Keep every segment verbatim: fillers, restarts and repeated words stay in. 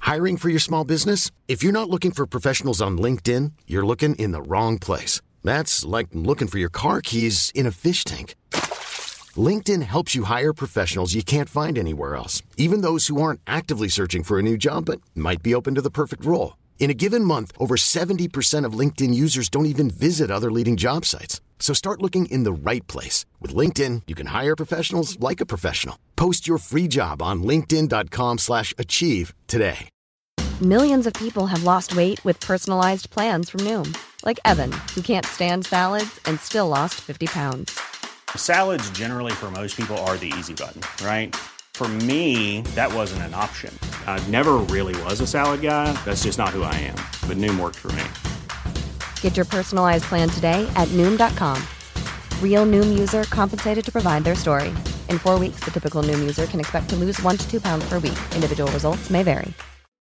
Hiring for your small business? If you're not looking for professionals on LinkedIn, you're looking in the wrong place. That's like looking for your car keys in a fish tank. LinkedIn helps you hire professionals you can't find anywhere else, even those who aren't actively searching for a new job but might be open to the perfect role. In a given month, over seventy percent of LinkedIn users don't even visit other leading job sites. So start looking in the right place. With LinkedIn, you can hire professionals like a professional. Post your free job on linkedin dot com slash achieve today. Millions of people have lost weight with personalized plans from Noom. Like Evan, who can't stand salads and still lost fifty pounds. Salads generally for most people are the easy button, right? For me, that wasn't an option. I never really was a salad guy. That's just not who I am. But Noom worked for me. Get your personalized plan today at noom dot com. Real Noom user compensated to provide their story. In four weeks, the typical Noom user can expect to lose one to two pounds per week. Individual results may vary.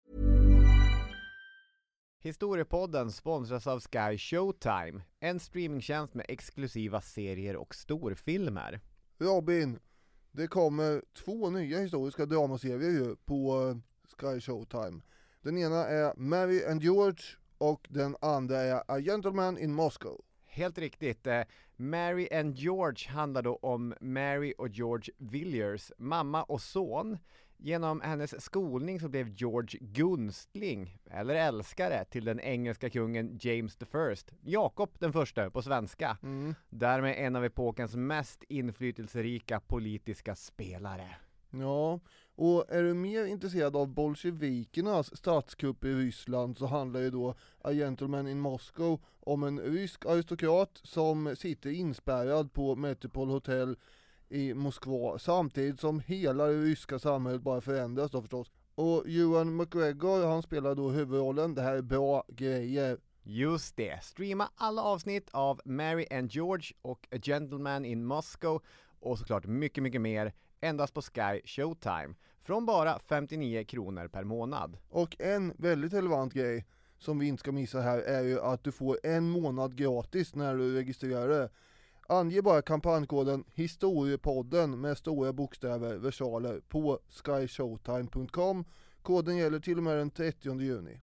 Historiepodden sponsras av Sky Showtime, en streamingtjänst med exklusiva serier och storfilmer. Robin, det kommer två nya historiska dramaserier ju på Sky Showtime. Den ena är Mary and George och den andra är A Gentleman in Moscow. Helt riktigt. Mary and George handlar då om Mary och George Villiers, mamma och son. Genom hennes skolning så blev George gunstling, eller älskare, till den engelska kungen James the First, Jakob den första på svenska. Mm. Därmed en av epokens mest inflytelserika politiska spelare. Ja, och är du mer intresserad av bolsjevikernas statskupp i Ryssland så handlar ju då A Gentleman in Moscow om en rysk aristokrat som sitter inspärrad på Metropol Hotel i Moskva, samtidigt som hela det ryska samhället bara förändras då förstås. Och Ewan McGregor, han spelar då huvudrollen. Det här är bra grejer. Just det. Streama alla avsnitt av Mary and George och A Gentleman in Moscow och såklart mycket, mycket mer endast på Sky Showtime från bara femtionio kronor per månad. Och en väldigt relevant grej som vi inte ska missa här är ju att du får en månad gratis när du registrerar det. Ange bara kampanjkoden historiepodden med stora bokstäver, versaler, på sky showtime punkt com. Koden gäller till och med den trettionde juni.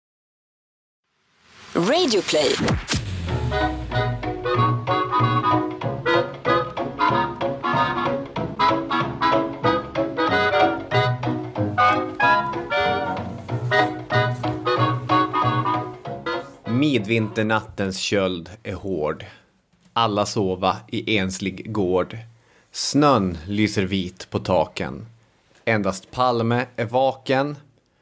Radioplay. Midvinternattens köld är hård. Alla sova i enslig gård. Snön lyser vit på taken. Endast Palme är vaken.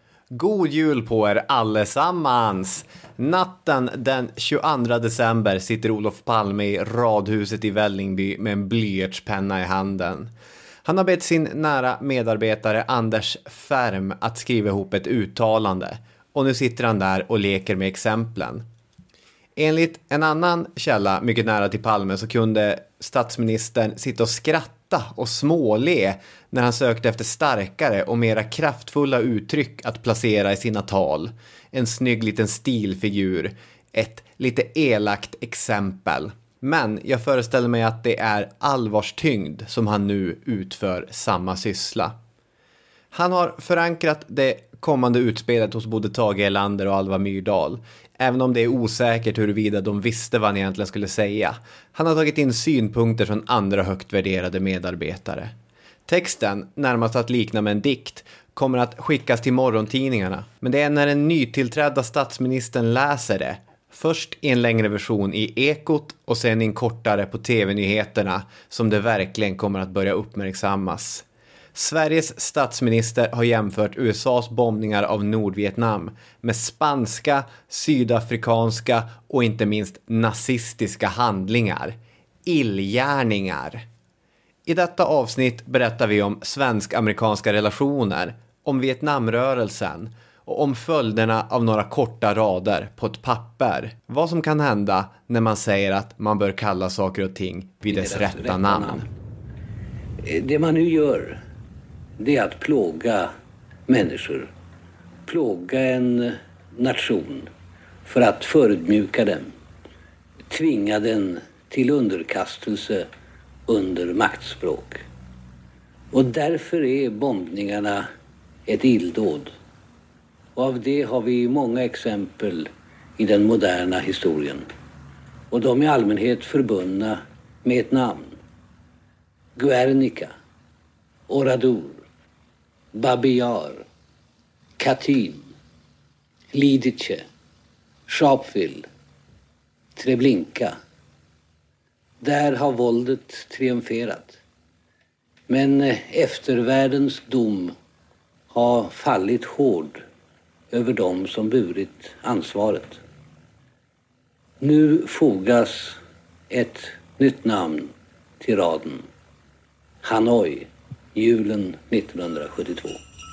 God jul på er allesammans! Natten den tjugoandra december sitter Olof Palme i radhuset i Vällingby med en blyertspenna i handen. Han har bett sin nära medarbetare Anders Färm att skriva ihop ett uttalande. Och nu sitter han där och leker med exemplen. Enligt en annan källa mycket nära till Palme så kunde statsministern sitta och skratta och småle när han sökte efter starkare och mera kraftfulla uttryck att placera i sina tal. En snygg liten stilfigur, ett lite elakt exempel. Men jag föreställer mig att det är allvarstyngd som han nu utför samma syssla. Han har förankrat det kommande utspelet hos både Tage Erlander och Alva Myrdal. Även om det är osäkert huruvida de visste vad han egentligen skulle säga. Han har tagit in synpunkter från andra högt värderade medarbetare. Texten, närmast att likna med en dikt, kommer att skickas till morgontidningarna. Men det är när den nytillträdda statsministern läser det, först i en längre version i Ekot och sen i en kortare på tv-nyheterna, som det verkligen kommer att börja uppmärksammas. Sveriges statsminister har jämfört U S A:s bombningar av Nordvietnam med spanska, sydafrikanska och inte minst nazistiska handlingar. Illgärningar. I detta avsnitt berättar vi om svensk-amerikanska relationer, om Vietnamrörelsen och om följderna av några korta rader på ett papper. Vad som kan hända när man säger att man bör kalla saker och ting vid dess rätta, rätta namn. namn. Det man nu gör, det är att plåga människor. Plåga en nation för att förödmjuka den. Tvinga den till underkastelse under maktspråk. Och därför är bombningarna ett illdåd. Och av det har vi många exempel i den moderna historien. Och de är i allmänhet förbundna med ett namn. Guernica, Oradour, Babi Yar, Katyn, Lidice, Sharpeville, Treblinka. Där har våldet triumferat. Men eftervärldens dom har fallit hård över dem som burit ansvaret. Nu fogas ett nytt namn till raden. Hanoi, julen nittonhundrasjuttiotvå.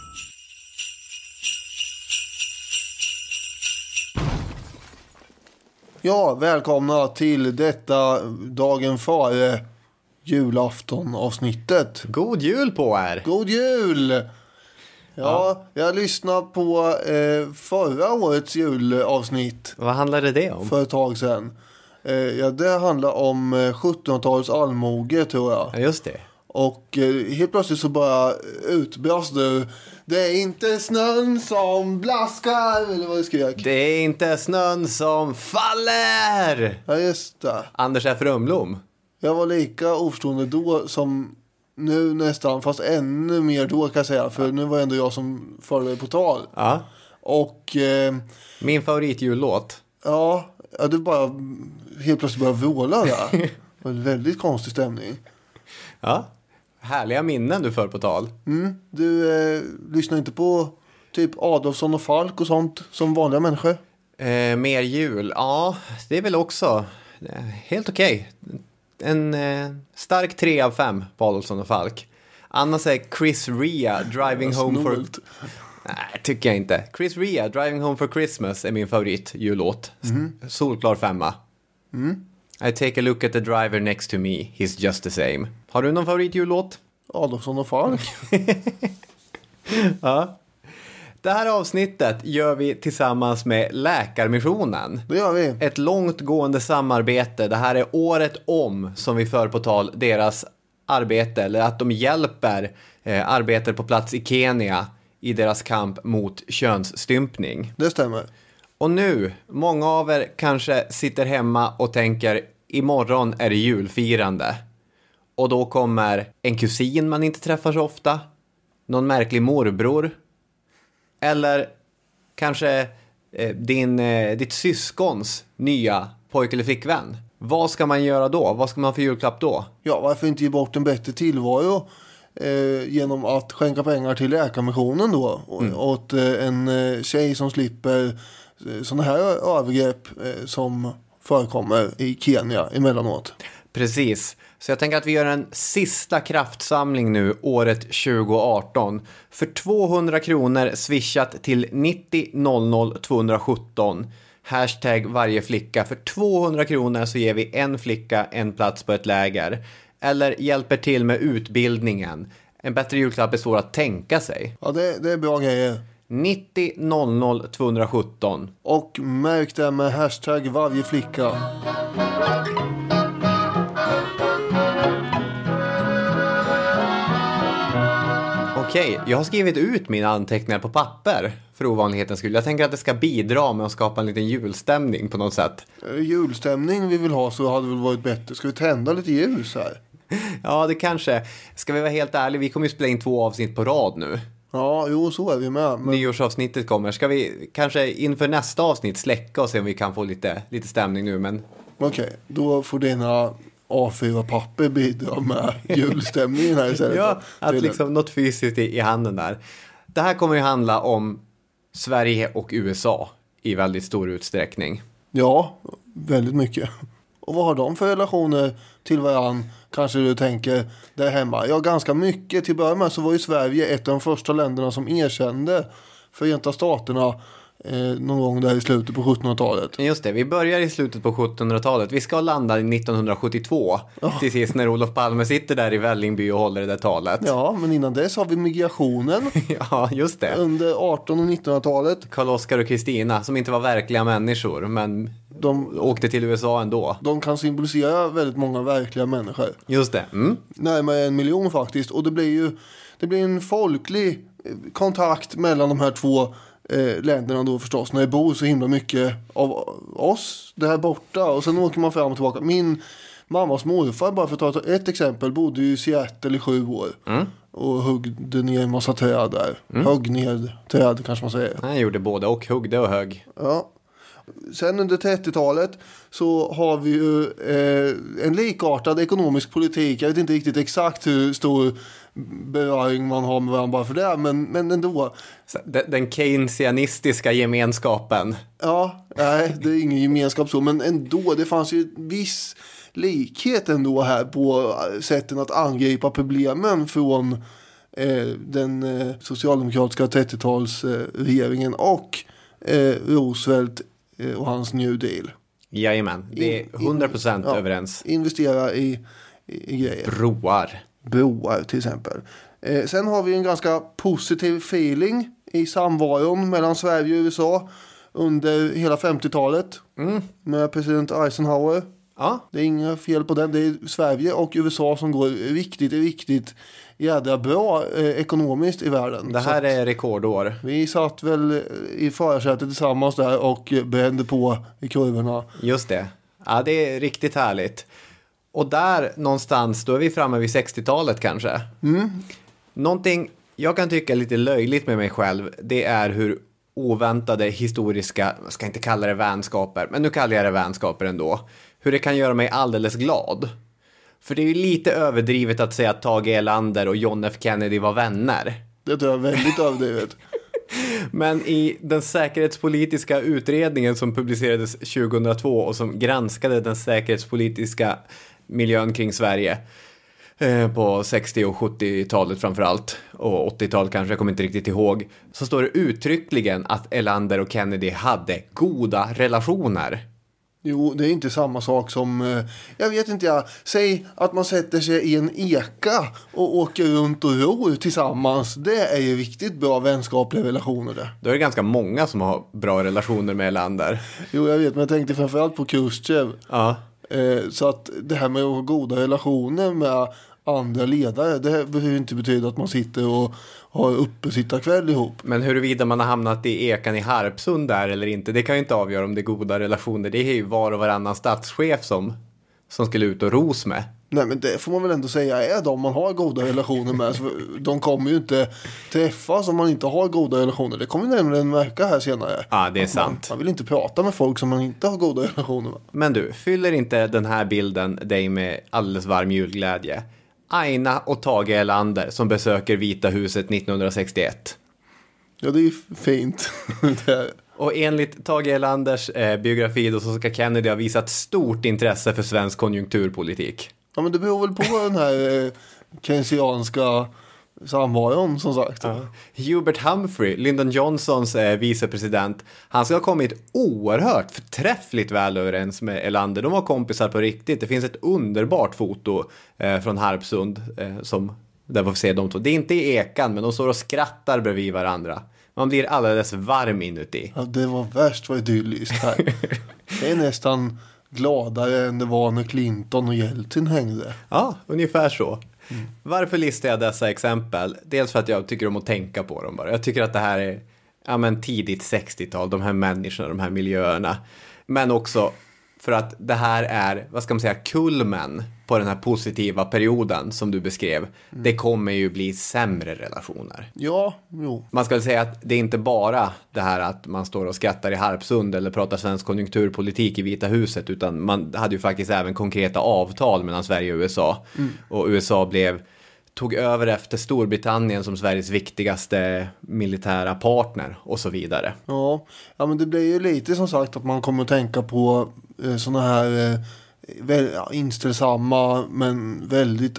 Ja, välkomna till detta dagen före julafton avsnittet. God jul på er! God jul! Ja, ja. Jag lyssnade på eh, förra årets julavsnitt. Vad handlade det om? För ett tag sedan. Eh, ja, det handlar om eh, sjuttonhundratalets allmoge, tror jag. Ja, just det. Och eh, helt plötsligt så bara utbrast du: det är inte snön som blaskar, eller vad du skrek. Det är inte snön som faller! Ja, just det. Anders F. Rönnblom. Jag var lika oförstående då som nu nästan, fast ännu mer då kan jag säga. För nu var det ändå jag som förde det på tal. Ja. Och eh, min favoritjullåt. Ja, ja, du bara helt plötsligt började vråla där. Det var en väldigt konstig stämning. Ja, härliga minnen du för på tal. Mm, du eh, lyssnar inte på typ Adolfsson och Falk och sånt som vanliga människor? Eh, mer jul, ja, det är väl också eh, helt okej. Okay. En eh, stark tre av fem på Adolfsson och Falk. Annars är Chris Rea, Driving Home for... Nej, tycker jag inte. Chris Rea, Driving Home for Christmas är min favorit jullåt. Mm. Solklar femma. Mm. I take a look at the driver next to me, he's just the same. Har du någon favorit jullåt? Adolfsson och Falk. Ja. Det här avsnittet gör vi tillsammans med Läkarmissionen. Det gör vi. Ett långtgående samarbete. Det här är året om som vi för på tal deras arbete. Eller att de hjälper eh, arbetare på plats i Kenya i deras kamp mot könsstympning. Det stämmer. Och nu, många av er kanske sitter hemma och tänker: imorgon är det julfirande. Och då kommer en kusin man inte träffar så ofta. Någon märklig morbror. Eller kanske eh, din, eh, ditt syskons nya pojk eller flickvän. Vad ska man göra då? Vad ska man för julklapp då? Ja, varför inte ge bort en bättre tillvaro eh, genom att skänka pengar till Läkarmissionen då? Mm. Åt eh, en eh, tjej som slipper eh, sådana här övergrepp eh, som förekommer i Kenya emellanåt. Precis. Så jag tänker att vi gör en sista kraftsamling nu året tjugo arton. För tvåhundra kronor swishat till nittio noll noll tvåhundrasjutton. Hashtag varje flicka. För tvåhundra kronor så ger vi en flicka en plats på ett läger. Eller hjälper till med utbildningen. En bättre julklapp är svår att tänka sig. Ja, det, det är bra grejer. nittio noll noll tvåhundrasjutton. Och märk det med hashtag varje flicka. Okej, jag har skrivit ut mina anteckningar på papper för ovanlighetens skull. Jag tänker att det ska bidra med att skapa en liten julstämning på något sätt. Julstämning vi vill ha, så hade det väl varit bättre. Ska vi tända lite ljus här? Ja, det kanske. Ska vi vara helt ärliga, vi kommer ju spela in två avsnitt på rad nu. Ja, jo, så är vi med. Men... Nyårsavsnittet kommer. Ska vi kanske inför nästa avsnitt släcka och se om vi kan få lite, lite stämning nu, men... Okej, okay, då får dina A fyra-papper bidra med julstämningen här istället. Ja, att liksom något fysiskt i, i handen där. Det här kommer ju handla om Sverige och U S A i väldigt stor utsträckning. Ja, väldigt mycket. Och vad har de för relationer till varann? Kanske du tänker där hemma. Ja, ganska mycket. Till början med så var ju Sverige ett av de första länderna som erkände Förenta Staterna eh, någon gång där i slutet på sjuttonhundratalet. Just det, vi börjar i slutet på sjuttonhundratalet. Vi ska landa i nittonhundrasjuttiotvå. Oh. Till sist när Olof Palme sitter där i Vällingby och håller det där talet. Ja, men innan dess har vi migrationen. Ja, just det. Under artonhundra- och nittonhundratalet. Karl-Oskar och Kristina, som inte var verkliga människor, men de åkte till U S A ändå. De kan symbolisera väldigt många verkliga människor. Just det. Mm. Närmare en miljon faktiskt. Och det blir ju det blir en folklig kontakt mellan de här två eh, länderna då förstås, när det bor så himla mycket av oss där borta, och sen åker man fram och tillbaka. Min mammas morfar, bara för att ta ett exempel, bodde ju i Seattle i sju år mm. och huggde ner en massa träd där. Mm. Högg ner träd kanske man säger. Han gjorde både och, huggde och högg. Ja. Sen under trettiotalet så har vi ju eh, en likartad ekonomisk politik. Jag vet inte riktigt exakt hur stor beröring man har med varandra för det, men, men ändå. Den, den keynesianistiska gemenskapen. Ja, nej, det är ingen gemenskap så, men ändå, det fanns ju viss likhet ändå här på sätten att angripa problemen från eh, den eh, socialdemokratiska trettiotalsregeringen eh, och eh, Roosevelt och hans New Deal. Jajamän, det är hundra procent in, in, överens. Ja, investera i, i, i grejer. Broar. Broar till exempel. Eh, sen har vi en ganska positiv feeling i samvaron mellan Sverige och U S A under hela femtiotalet. Mm. Med president Eisenhower. Ja. Det är inga fel på den. Det är Sverige och U S A som går riktigt, riktigt jädra bra eh, ekonomiskt i världen. Det här är rekordår. Vi satt väl i förarsätet tillsammans där och brände på i kurvorna. Just det. Ja, det är riktigt härligt. Och där någonstans, då är vi framme vid sextiotalet kanske. Mm. Någonting jag kan tycka är lite löjligt med mig själv, det är hur oväntade historiska, jag ska inte kalla det vänskaper, men nu kallar jag det vänskaper ändå. Hur det kan göra mig alldeles glad. För det är ju lite överdrivet att säga att Tage Erlander och John F. Kennedy var vänner. Det tror jag är väldigt överdrivet. Men i den säkerhetspolitiska utredningen som publicerades tjugohundratvå och som granskade den säkerhetspolitiska miljön kring Sverige eh, på sextio- och sjuttiotalet framförallt, och åttiotalet kanske, jag kommer inte riktigt ihåg, så står det uttryckligen att Erlander och Kennedy hade goda relationer. Jo, det är inte samma sak som, jag vet inte, jag säg att man sätter sig i en eka och åker runt och ror tillsammans. Det är ju riktigt bra vänskapliga relationer det. Då är det ganska många som har bra relationer med Erlander. Jo, jag vet, men jag tänkte framförallt på Khrushchev. Ja. Eh, så att det här med att ha goda relationer med andra ledare, det behöver inte betyda att man sitter och har uppesittarkväll ihop. Men huruvida man har hamnat i ekan i Harpsund där eller inte, det kan ju inte avgöra om det är goda relationer. Det är ju var och varannan statschef som, som skulle ut och ros med. Nej, men det får man väl ändå säga är de man har goda relationer med. Så de kommer ju inte träffas om man inte har goda relationer. Det kommer nämligen märka här senare. Ja, det är sant. Man, man vill inte prata med folk som man inte har goda relationer med. Men du, fyller inte den här bilden dig med alldeles varm julglädje? Aina och Tage Erlander som besöker Vita huset nittonhundrasextioett. Ja, det är ju fint. Det är. Och enligt Tage Erlanders eh, biografi då, så ska Kennedy ha visat stort intresse för svensk konjunkturpolitik. Ja, men det beror väl på den här eh, keynesianska samvaron som sagt. Ja. Hubert Humphrey, Lyndon Johnsons eh, vicepresident, han ska ha kommit oerhört förträffligt väl överens med Erlander. De var kompisar på riktigt. Det finns ett underbart foto eh, från Harpsund eh, som där vi får se dem två. Det är inte i ekan, men de står och skrattar bredvid varandra. Man blir alldeles varm inuti. Ja, det var värst vad idylliskt här. Det är nästan gladare än det var när Clinton och Jeltsin hängde. Ja, ungefär så. Mm. Varför listar jag dessa exempel? Dels för att jag tycker om att tänka på dem bara. Jag tycker att det här är ja, men tidigt sextiotal, de här människorna, de här miljöerna. Men också för att det här är, vad ska man säga, kulmen på den här positiva perioden som du beskrev. Mm. Det kommer ju bli sämre relationer. Ja, jo. Man ska säga att det är inte bara det här att man står och skrattar i Harpsund eller pratar svensk konjunkturpolitik i Vita huset, utan man hade ju faktiskt även konkreta avtal mellan Sverige och U S A. Mm. Och U S A blev tog över efter Storbritannien som Sveriges viktigaste militära partner och så vidare. Ja, ja men det blir ju lite som sagt att man kommer att tänka på eh, såna här eh, väl, ja, inställsamma men väldigt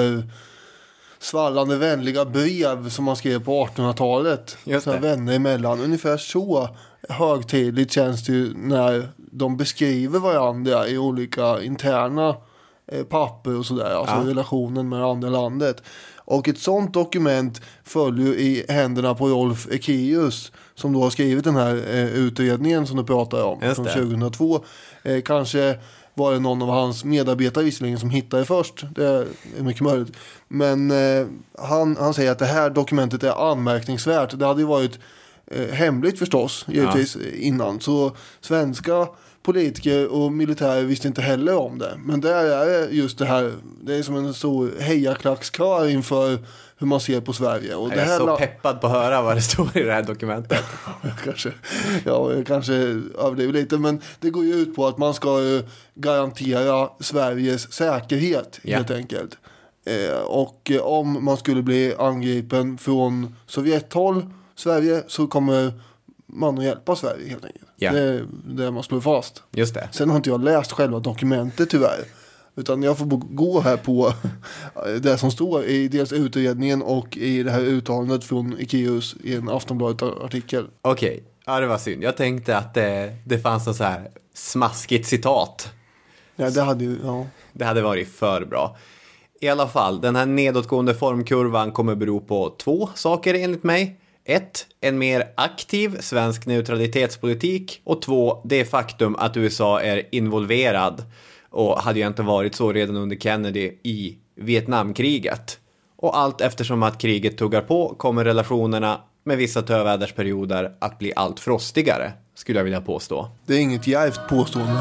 översvallande vänliga brev som man skrev på artonhundratalet. Så här vänner emellan. Ungefär så högtidligt känns det ju när de beskriver varandra i olika interna papper och sådär, alltså ja. Relationen med andra landet. Och ett sånt dokument följer i händerna på Rolf Ekéus som då har skrivit den här eh, utredningen som du pratar om från tjugohundratvå. Eh, kanske var det någon av hans medarbetare visserligen som hittade först, det är mycket möjligt. Men eh, han, han säger att det här dokumentet är anmärkningsvärt. Det hade ju varit eh, hemligt förstås, givetvis, ja. innan. Så svenska politiker och militärer visste inte heller om det. Men där är det just det här, det är som en stor hejaklackskör inför hur man ser på Sverige. Och jag det är här så la- peppad på att höra vad det står i det här dokumentet. kanske, ja, jag kanske överdriver lite, men det går ju ut på att man ska uh, garantera Sveriges säkerhet, ja. helt enkelt. Eh, och eh, om man skulle bli angripen från Sovjethåll, Sverige, så kommer man att hjälpa Sverige, helt enkelt. Ja. Det är det man slår fast. Just det. Sen har inte jag läst själva dokumentet tyvärr. Utan jag får gå här på det som står i dels utredningen och i det här uttalandet från Ekéus i en Aftonbladet-artikel. Okej, okay. Ja, det var synd. Jag tänkte att det, det fanns en så här smaskigt citat. Ja, det hade ju, ja. Det hade varit för bra. I alla fall, den här nedåtgående formkurvan kommer bero på två saker enligt mig. Ett, en mer aktiv svensk neutralitetspolitik. Och två, det faktum att U S A är involverad och hade ju inte varit så redan under Kennedy i Vietnamkriget. Och allt eftersom att kriget tuggar på kommer relationerna med vissa tövädersperioder att bli allt frostigare, skulle jag vilja påstå. Det är inget djärvt påstående.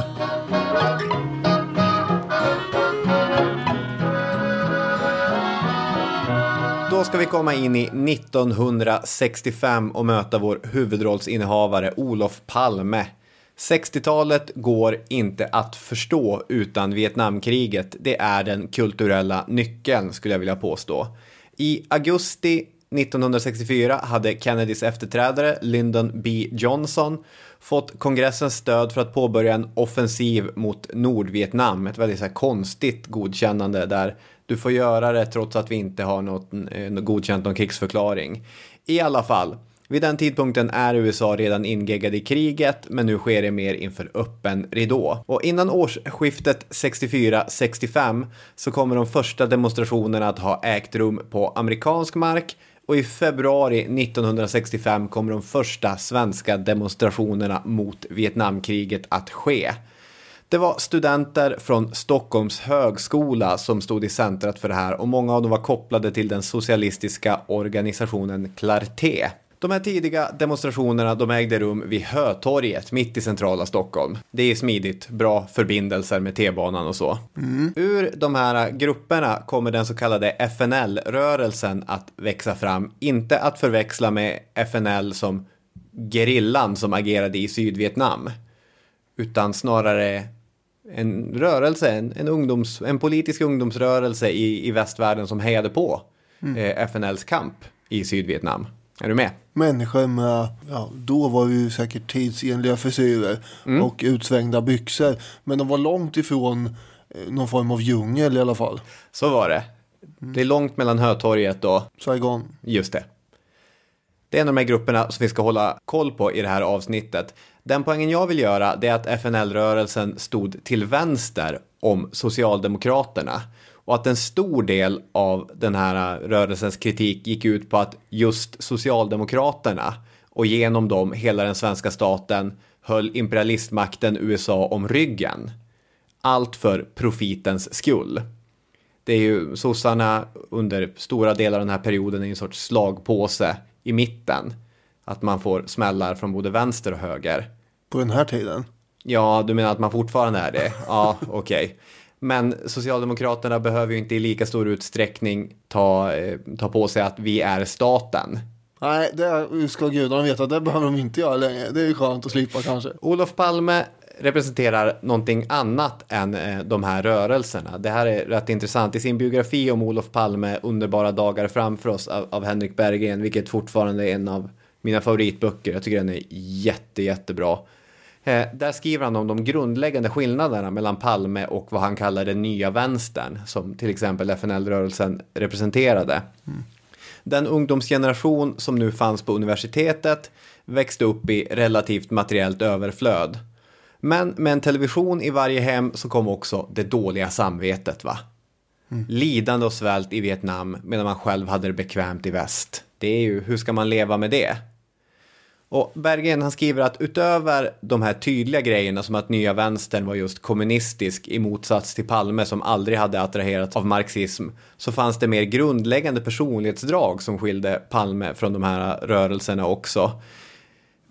Då ska vi komma in i nittonhundrasextiofem och möta vår huvudrollsinnehavare Olof Palme. sextiotalet går inte att förstå utan Vietnamkriget. Det är den kulturella nyckeln, skulle jag vilja påstå. I augusti nittonhundrasextiofyra hade Kennedys efterträdare Lyndon B. Johnson fått kongressens stöd för att påbörja en offensiv mot Nordvietnam. Ett väldigt så här konstigt godkännande där du får göra det trots att vi inte har något, något godkänt någon krigsförklaring. I alla fall, vid den tidpunkten är U S A redan ingeggade i kriget, men nu sker det mer inför öppen ridå. Och innan årsskiftet sextiofyra sextiofem så kommer de första demonstrationerna att ha ägt rum på amerikansk mark. Och i februari nittonhundrasextiofem kommer de första svenska demonstrationerna mot Vietnamkriget att ske. Det var studenter från Stockholms högskola som stod i centrat för det här och många av dem var kopplade till den socialistiska organisationen Clarté. De här tidiga demonstrationerna de ägde rum vid Hötorget mitt i centrala Stockholm. Det är smidigt, bra förbindelser med T-banan och så. Mm. Ur de här grupperna kommer den så kallade F N L-rörelsen att växa fram. Inte att förväxla med F N L som gerillan som agerade i Sydvietnam. Utan snarare en rörelse, en, en, ungdoms, en politisk ungdomsrörelse i, i västvärlden som hejade på mm. eh, F N L:s kamp i Sydvietnam. Är du med? Människor med, ja, då var ju säkert tidsenliga frisyrer mm. och utsvängda byxor. Men de var långt ifrån eh, någon form av djungel i alla fall. Så var det. Mm. Det är långt mellan Hötorget och Saigon. Just det. Det är en av de här grupperna som vi ska hålla koll på i det här avsnittet. Den poängen jag vill göra det är att F N L-rörelsen stod till vänster om Socialdemokraterna. Och att en stor del av den här rörelsens kritik gick ut på att just Socialdemokraterna och genom dem hela den svenska staten höll imperialistmakten U S A om ryggen. Allt för profitens skull. Det är ju sossarna under stora delar av den här perioden i en sorts slagpåse i mitten. Att man får smällar från både vänster och höger. På den här tiden? Ja, du menar att man fortfarande är det? Ja, okej. Okay. Men Socialdemokraterna behöver ju inte i lika stor utsträckning ta, eh, ta på sig att vi är staten. Nej, det ska gudarna veta att det behöver de inte göra längre. Det är ju skönt att slippa kanske. Olof Palme representerar någonting annat än eh, de här rörelserna. Det här är rätt intressant. I sin biografi om Olof Palme, Underbara dagar framför oss av, av Henrik Berggren, vilket fortfarande är en av mina favoritböcker. Jag tycker den är jätte, jättebra. Eh, där skriver han om de grundläggande skillnaderna mellan Palme och vad han kallar den nya vänstern, som till exempel F N L-rörelsen representerade. Mm. Den ungdomsgeneration som nu fanns på universitetet växte upp i relativt materiellt överflöd. Men med en television i varje hem så kom också det dåliga samvetet, va? Mm. Lidande och svält i Vietnam medan man själv hade det bekvämt i väst. Det är ju, hur ska man leva med det? Och Berggren han skriver att utöver de här tydliga grejerna som att nya vänstern var just kommunistisk i motsats till Palme som aldrig hade attraherats av marxism, så fanns det mer grundläggande personlighetsdrag som skilde Palme från de här rörelserna också.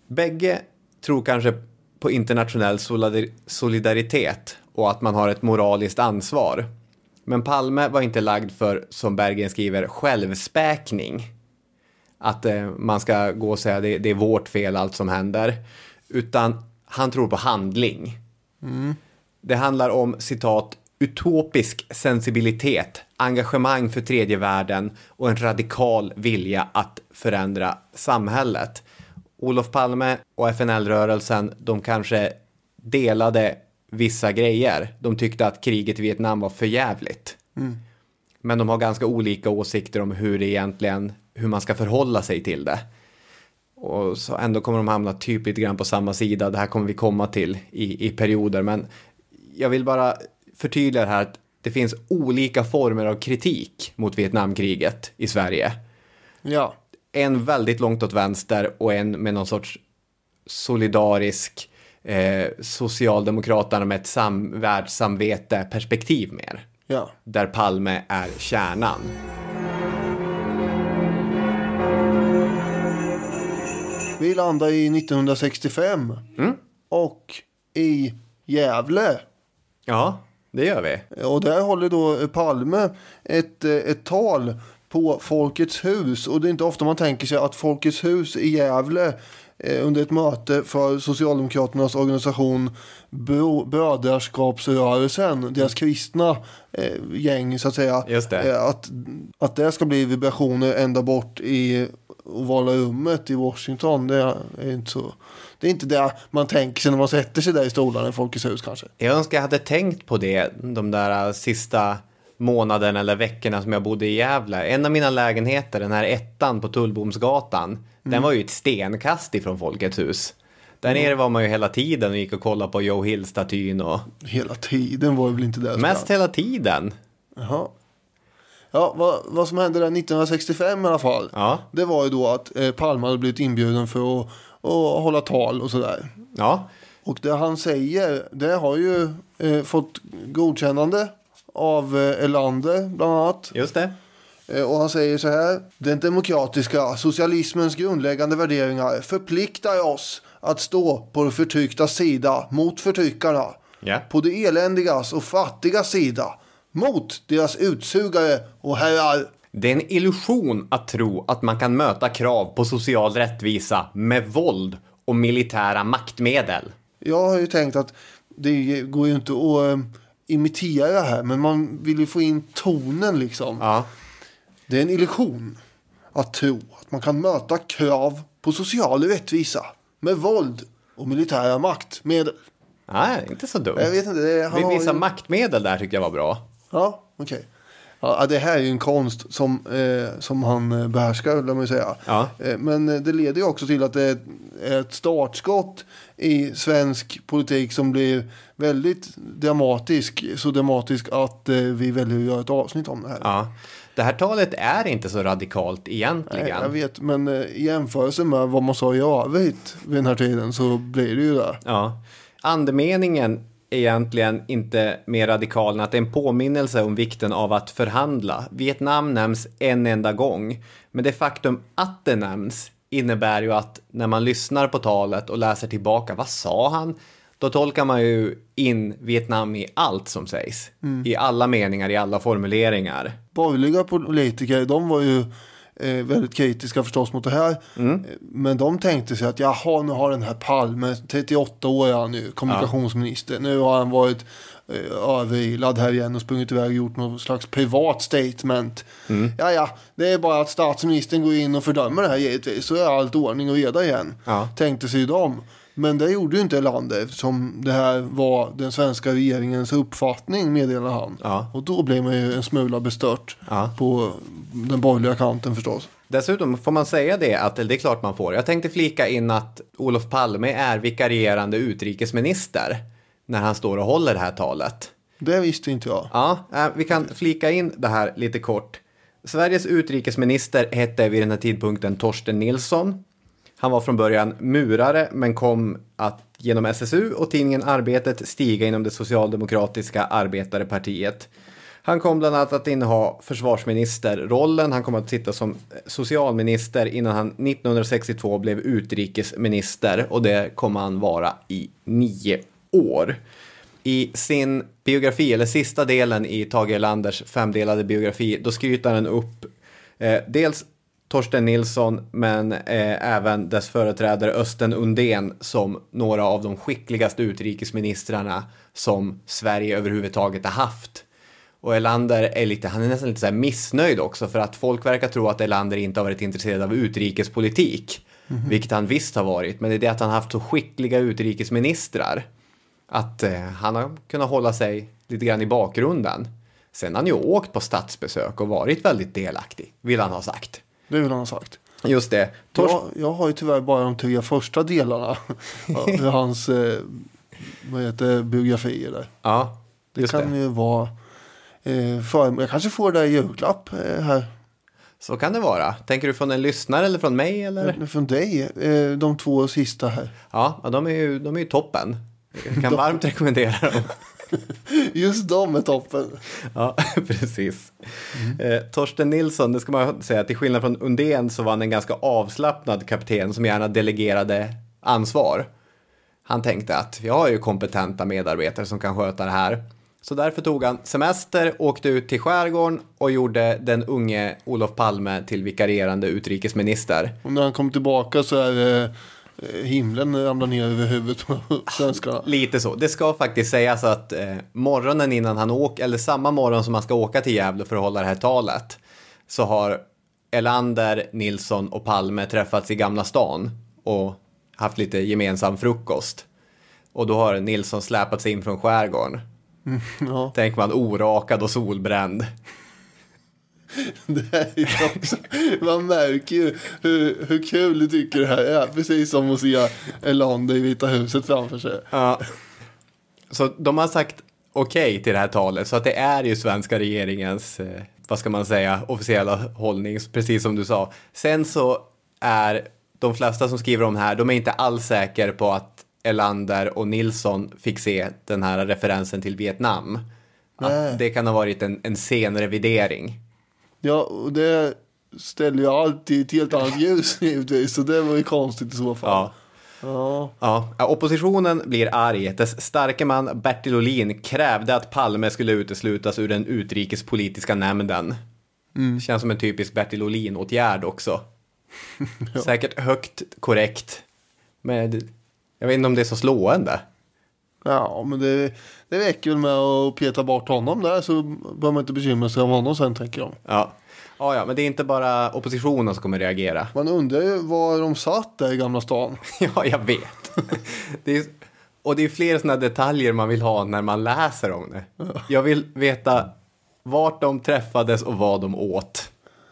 Bägge tror kanske på internationell solidaritet och att man har ett moraliskt ansvar. Men Palme var inte lagd för, som Berggren skriver, självspäkning. Att eh, man ska gå och säga det, det är vårt fel allt som händer. Utan han tror på handling. Mm. Det handlar om, citat, utopisk sensibilitet, engagemang för tredje världen och en radikal vilja att förändra samhället. Olof Palme och F N L-rörelsen, de kanske delade vissa grejer. De tyckte att kriget i Vietnam var för jävligt. Mm. Men de har ganska olika åsikter om hur det egentligen, hur man ska förhålla sig till det. Och så ändå kommer de hamna typ lite grann på samma sida. Det här kommer vi komma till i, i perioder. Men jag vill bara förtydliga här att det finns olika former av kritik mot Vietnamkriget i Sverige. Ja. En väldigt långt åt vänster och en med någon sorts solidarisk eh, socialdemokraterna med ett sam- världssamvete perspektiv mer. Ja. Där Palme är kärnan. Vi landar i nittonhundrasextiofem mm. och i Gävle. Ja, det gör vi. Och där håller då Palme ett, ett tal på Folkets hus. Och det är inte ofta man tänker sig att Folkets hus i Gävle eh, under ett möte för Socialdemokraternas organisation Brödraskapsrörelsen, deras kristna eh, gäng så att säga. Just det. Eh, att, att det ska bli vibrationer ända bort i ovala rummet i Washington. Det är inte så... Det är inte det man tänker sig när man sätter sig där i stolarna i Folkets hus kanske. Jag önskar jag hade tänkt på det de där sista månaderna eller veckorna som jag bodde i Gävle. En av mina lägenheter, den här ettan på Tullbomsgatan, mm. den var ju ett stenkast ifrån Folkets hus. Där mm. nere var man ju hela tiden och gick och kollade på Joe Hill-statyn. Och... Hela tiden var ju väl inte det. Mest hela tiden. Jaha. Ja, vad, vad som hände där nittonhundrasextiofem i alla fall, ja. det var ju då att eh, Palme hade blivit inbjuden för att och hålla tal och sådär. Ja. Och det han säger, det har ju eh, fått godkännande av eh, Erlander bland annat. Just det. Eh, och han säger så här: den demokratiska socialismens grundläggande värderingar förpliktar oss att stå på det förtryckta sida mot förtryckarna. Ja. På det eländigas och fattiga sida mot deras utsugare och herrar. Det är en illusion att tro att man kan möta krav på social rättvisa med våld och militära maktmedel. Jag har ju tänkt att det går ju inte att äh, imitera det här, men man vill ju få in tonen liksom. Ja. Det är en illusion att tro att man kan möta krav på social rättvisa med våld och militära maktmedel. Nej, inte så dumt. Jag vet inte, det, Vi vissa ju... maktmedel där tycker jag var bra. Ja, okej. Okay. Ja, det här är ju en konst som, eh, som han behärskar, låt mig säga. Ja. Eh, men det leder ju också till att det är ett startskott i svensk politik som blir väldigt dramatisk. Så dramatisk att eh, vi väljer att göra ett avsnitt om det här. Ja. Det här talet är inte så radikalt egentligen. Nej, jag vet, men eh, i jämförelse med vad man sa i övrigt vid den här tiden så blir det ju det. Ja. Andemeningen egentligen inte mer radikal än att det är en påminnelse om vikten av att förhandla. Vietnam nämns en enda gång, men det faktum att det nämns innebär ju att när man lyssnar på talet och läser tillbaka, vad sa han? Då tolkar man ju in Vietnam i allt som sägs. Mm. I alla meningar, i alla formuleringar. Borgerliga politiker, de var ju Eh, väldigt kritiska förstås mot det här. Mm. Men de tänkte sig att jaha, nu har den här Palme, trettioåtta år är han nu, kommunikationsminister. Ja. Nu har han varit eh, överilad här igen och sprungit iväg och gjort något slags privat statement. Mm. Ja, ja, det är bara att statsministern går in och fördömer det här givetvis. Så är allt ordning och reda igen. Ja. Tänkte sig de. Men det gjorde ju inte Erlander eftersom det här var den svenska regeringens uppfattning, meddelade han. Ja. Och då blev man ju en smula bestört ja. på den borgerliga kanten förstås. Dessutom får man säga det, att det är klart man får. Jag tänkte flika in att Olof Palme är vikarierande utrikesminister när han står och håller det här talet. Det visste inte jag. Ja, vi kan flika in det här lite kort. Sveriges utrikesminister hette vid den här tidpunkten Torsten Nilsson. Han var från början murare men kom att genom S S U och tidningen Arbetet stiga inom det socialdemokratiska arbetarepartiet. Han kom bland annat att inneha försvarsministerrollen. Han kom att sitta som socialminister innan han nittonhundrasextiotvå blev utrikesminister. Och det kom han vara i nio år. I sin biografi, eller sista delen i Tage Erlanders femdelade biografi, då skryter han upp eh, dels Torsten Nilsson, men eh, även dess företrädare Östen Undén som några av de skickligaste utrikesministrarna som Sverige överhuvudtaget har haft. Och Erlander är lite, han är nästan lite så här missnöjd också, för att folk verkar tro att Erlander inte har varit intresserad av utrikespolitik, mm-hmm. vilket han visst har varit, men det är det att han har haft så skickliga utrikesministrar att eh, han har kunnat hålla sig lite grann i bakgrunden. Sen har han ju åkt på statsbesök och varit väldigt delaktig, vill han ha sagt. Det vill han ha sagt. Just det. Tors- jag, jag har ju tyvärr bara de tre första delarna av hans eh, vad heter, biografier där. Ja, just det. kan det. ju vara eh, för, jag kanske får det där i julklapp eh, här. Så kan det vara. Tänker du från en lyssnare eller från mig? Eller? Från dig, eh, de två sista här. Ja, de är ju, de är ju toppen. Jag kan varmt rekommendera dem. Just de är toppen. Ja, precis. Mm. Eh, Torsten Nilsson, det ska man säga, till skillnad från Undén så var han en ganska avslappnad kapten som gärna delegerade ansvar. Han tänkte att jag har ju kompetenta medarbetare som kan sköta det här. Så därför tog han semester, åkte ut till skärgården och gjorde den unge Olof Palme till vikarierande utrikesminister. Och när han kom tillbaka så är det himlen ramlar ner över huvudet på svenskarna. Lite så. Det ska faktiskt sägas att eh, morgonen innan han åker, eller samma morgon som han ska åka till Gävle för att hålla det här talet, så har Erlander, Nilsson och Palme träffats i Gamla stan och haft lite gemensam frukost. Och då har Nilsson släpat sig in från skärgården. Mm, ja. Tänker man orakad och solbränd. Det är ju också, man märker ju hur, hur kul du tycker det här är. Precis som att se Erlander i Vita huset framför sig. Ja. Så de har sagt okej okay till det här talet. Så att det är ju svenska regeringens, eh, vad ska man säga, officiella hållning. Precis som du sa. Sen så är de flesta som skriver om det här, de är inte alls säkra på att Erlander och Nilsson fick se den här referensen till Vietnam. Att det kan ha varit en, en sen revidering. Ja, och det ställer ju alltid i ett helt annat ljus givetvis. Så det var ju konstigt i så fall. Ja. Ja. Ja. Oppositionen blir arg. Dess starka man Bertil Ohlin krävde att Palme skulle uteslutas ur den utrikespolitiska nämnden. Mm. Känns som en typisk Bertil Ohlin-åtgärd också. Ja. Säkert högt korrekt. Men jag vet inte om det är så slående. Ja, men det, det räcker väl med att peta bort honom där, så behöver man inte bekymra sig om honom sen, tänker jag. Ja. Ja, ja, men det är inte bara oppositionen som kommer reagera. Man undrar ju var de satt där i Gamla stan. Ja, jag vet. Det är, och det är fler sådana detaljer man vill ha när man läser om det. Ja. Jag vill veta vart de träffades och vad de åt.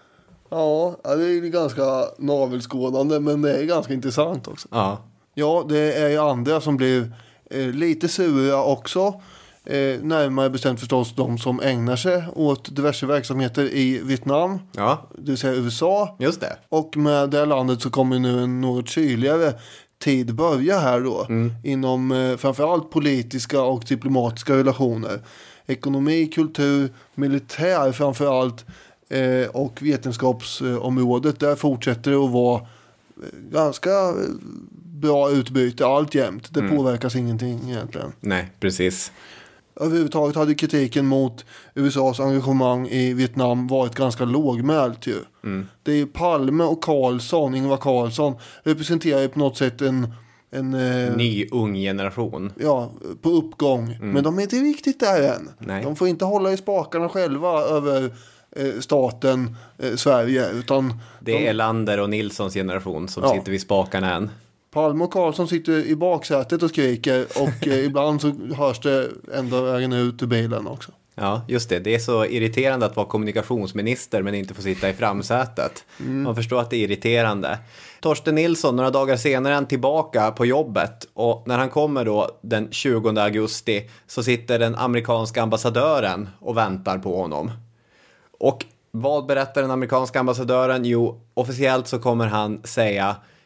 Ja, det är ganska navelskådande, men det är ganska intressant också. Ja. Ja, det är ju andra som blir eh, lite sura också. Eh, närmare bestämt förstås de som ägnar sig åt diverse verksamheter i Vietnam. Ja. Det vill säga U S A. Just det. Och med det landet så kommer nu en något kyligare tid börja här då. Mm. Inom eh, framförallt politiska och diplomatiska relationer. Ekonomi, kultur, militär framförallt. Eh, och vetenskapsområdet. Där fortsätter det att vara eh, ganska eh, bra utbyte alltjämt. Det mm. påverkas ingenting egentligen. Nej, precis. Överhuvudtaget hade kritiken mot U S A:s engagemang i Vietnam varit ganska lågmält ju. Mm. Det är Palme och Carlsson, Ingvar Carlsson, representerar ju på något sätt en... En eh, ny ung generation. Ja, på uppgång. Mm. Men de är inte riktigt där än. Nej. De får inte hålla i spakarna själva över eh, staten eh, Sverige. Utan det är de, Erlander och Nilssons generation som ja. sitter vid spakarna än. Palme och Carlsson sitter i baksätet och skriker. Och eh, ibland så hörs det ända vägen ut ur bilen också. Ja, just det. Det är så irriterande att vara kommunikationsminister men inte få sitta i framsätet. Mm. Man förstår att det är irriterande. Torsten Nilsson, några dagar senare är han tillbaka på jobbet. Och när han kommer då den tjugonde augusti så sitter den amerikanska ambassadören och väntar på honom. Och vad berättar den amerikanska ambassadören? Jo, officiellt så kommer han säga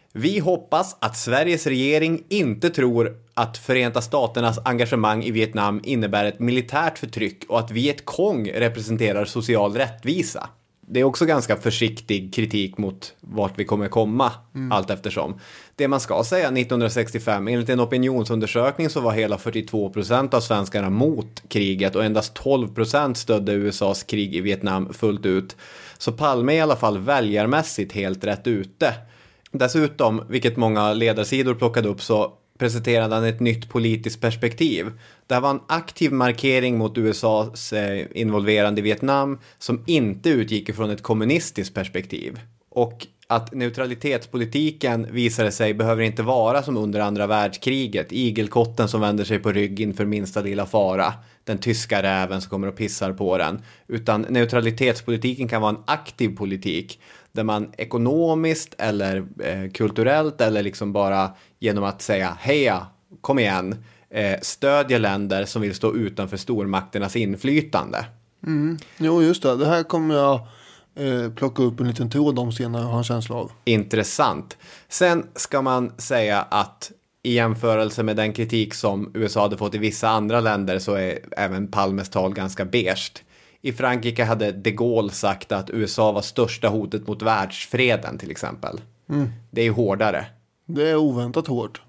Vi hoppas att Sveriges regering inte tror att Förenta Staternas engagemang i Vietnam innebär ett militärt förtryck och att Vietkong representerar social rättvisa. Det är också ganska försiktig kritik mot vart vi kommer komma mm. allt eftersom. Det man ska säga nittonhundrasextiofem, enligt en opinionsundersökning så var hela fyrtiotvå procent av svenskarna mot kriget och endast tolv procent stödde U S A:s krig i Vietnam fullt ut. Så Palme är i alla fall väljarmässigt helt rätt ute. Dessutom, vilket många ledarsidor plockade upp, så presenterade han ett nytt politiskt perspektiv. Det här var en aktiv markering mot U S A:s involverande i Vietnam som inte utgick från ett kommunistiskt perspektiv. Och att neutralitetspolitiken visade sig behöver inte vara som under andra världskriget. Igelkotten som vänder sig på rygg inför minsta lilla fara. Den tyska räven som kommer och pissar på den. Utan neutralitetspolitiken kan vara en aktiv politik. Där man ekonomiskt eller eh, kulturellt eller liksom bara genom att säga heja, kom igen, eh, stödjer länder som vill stå utanför stormakternas inflytande. Mm. Jo, just det. Det här kommer jag eh, plocka upp en liten tråd om senare och ha en känsla av. Intressant. Sen ska man säga att i jämförelse med den kritik som U S A hade fått i vissa andra länder så är även Palmes tal ganska beige. I Frankrike hade de Gaulle sagt att U S A var största hotet mot världsfreden till exempel. Mm. Det är hårdare. Det är oväntat hårt.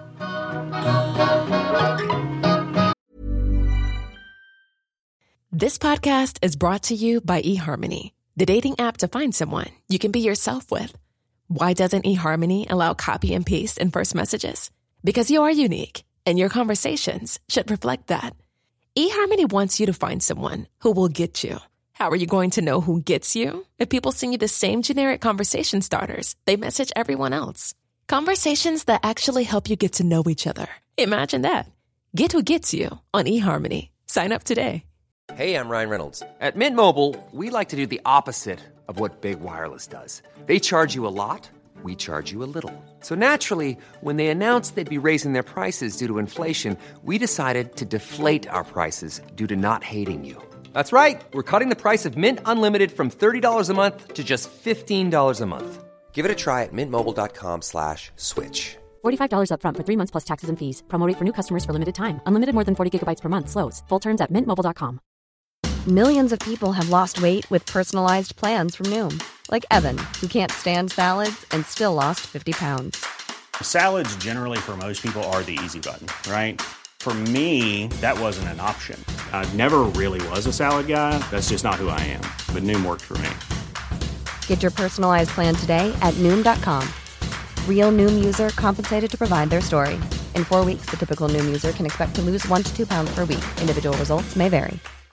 This podcast is brought to you by eHarmony, the dating app to find someone you can be yourself with. Why doesn't eHarmony allow copy and paste in first messages? Because you are unique, and your conversations should reflect that. eHarmony wants you to find someone who will get you. How are you going to know who gets you? If people send you the same generic conversation starters, they message everyone else. Conversations that actually help you get to know each other. Imagine that. Get who gets you on eHarmony. Sign up today. Hey, I'm Ryan Reynolds. At Mint Mobile, we like to do the opposite of what Big Wireless does. They charge you a lot. We charge you a little. So naturally, when they announced they'd be raising their prices due to inflation, we decided to deflate our prices due to not hating you. That's right. We're cutting the price of Mint Unlimited from thirty dollars a month to just fifteen dollars a month. Give it a try at mintmobile.com slash switch. forty-five dollars up front for three months plus taxes and fees. Promo rate for new customers for limited time. Unlimited more than forty gigabytes per month slows. Full terms at mint mobile dot com. Millions of people have lost weight with personalized plans from Noom. Like Evan, who can't stand salads and still lost fifty pounds. Salads generally for most people are the easy button, right? For me, that wasn't an option. I never really was a salad guy. That's just not who I am. But Noom worked for me. Get your personalized plan today at Noom dot com. Real Noom user compensated to provide their story. In four weeks, the typical Noom user can expect to lose one to two pounds per week. Individual results may vary.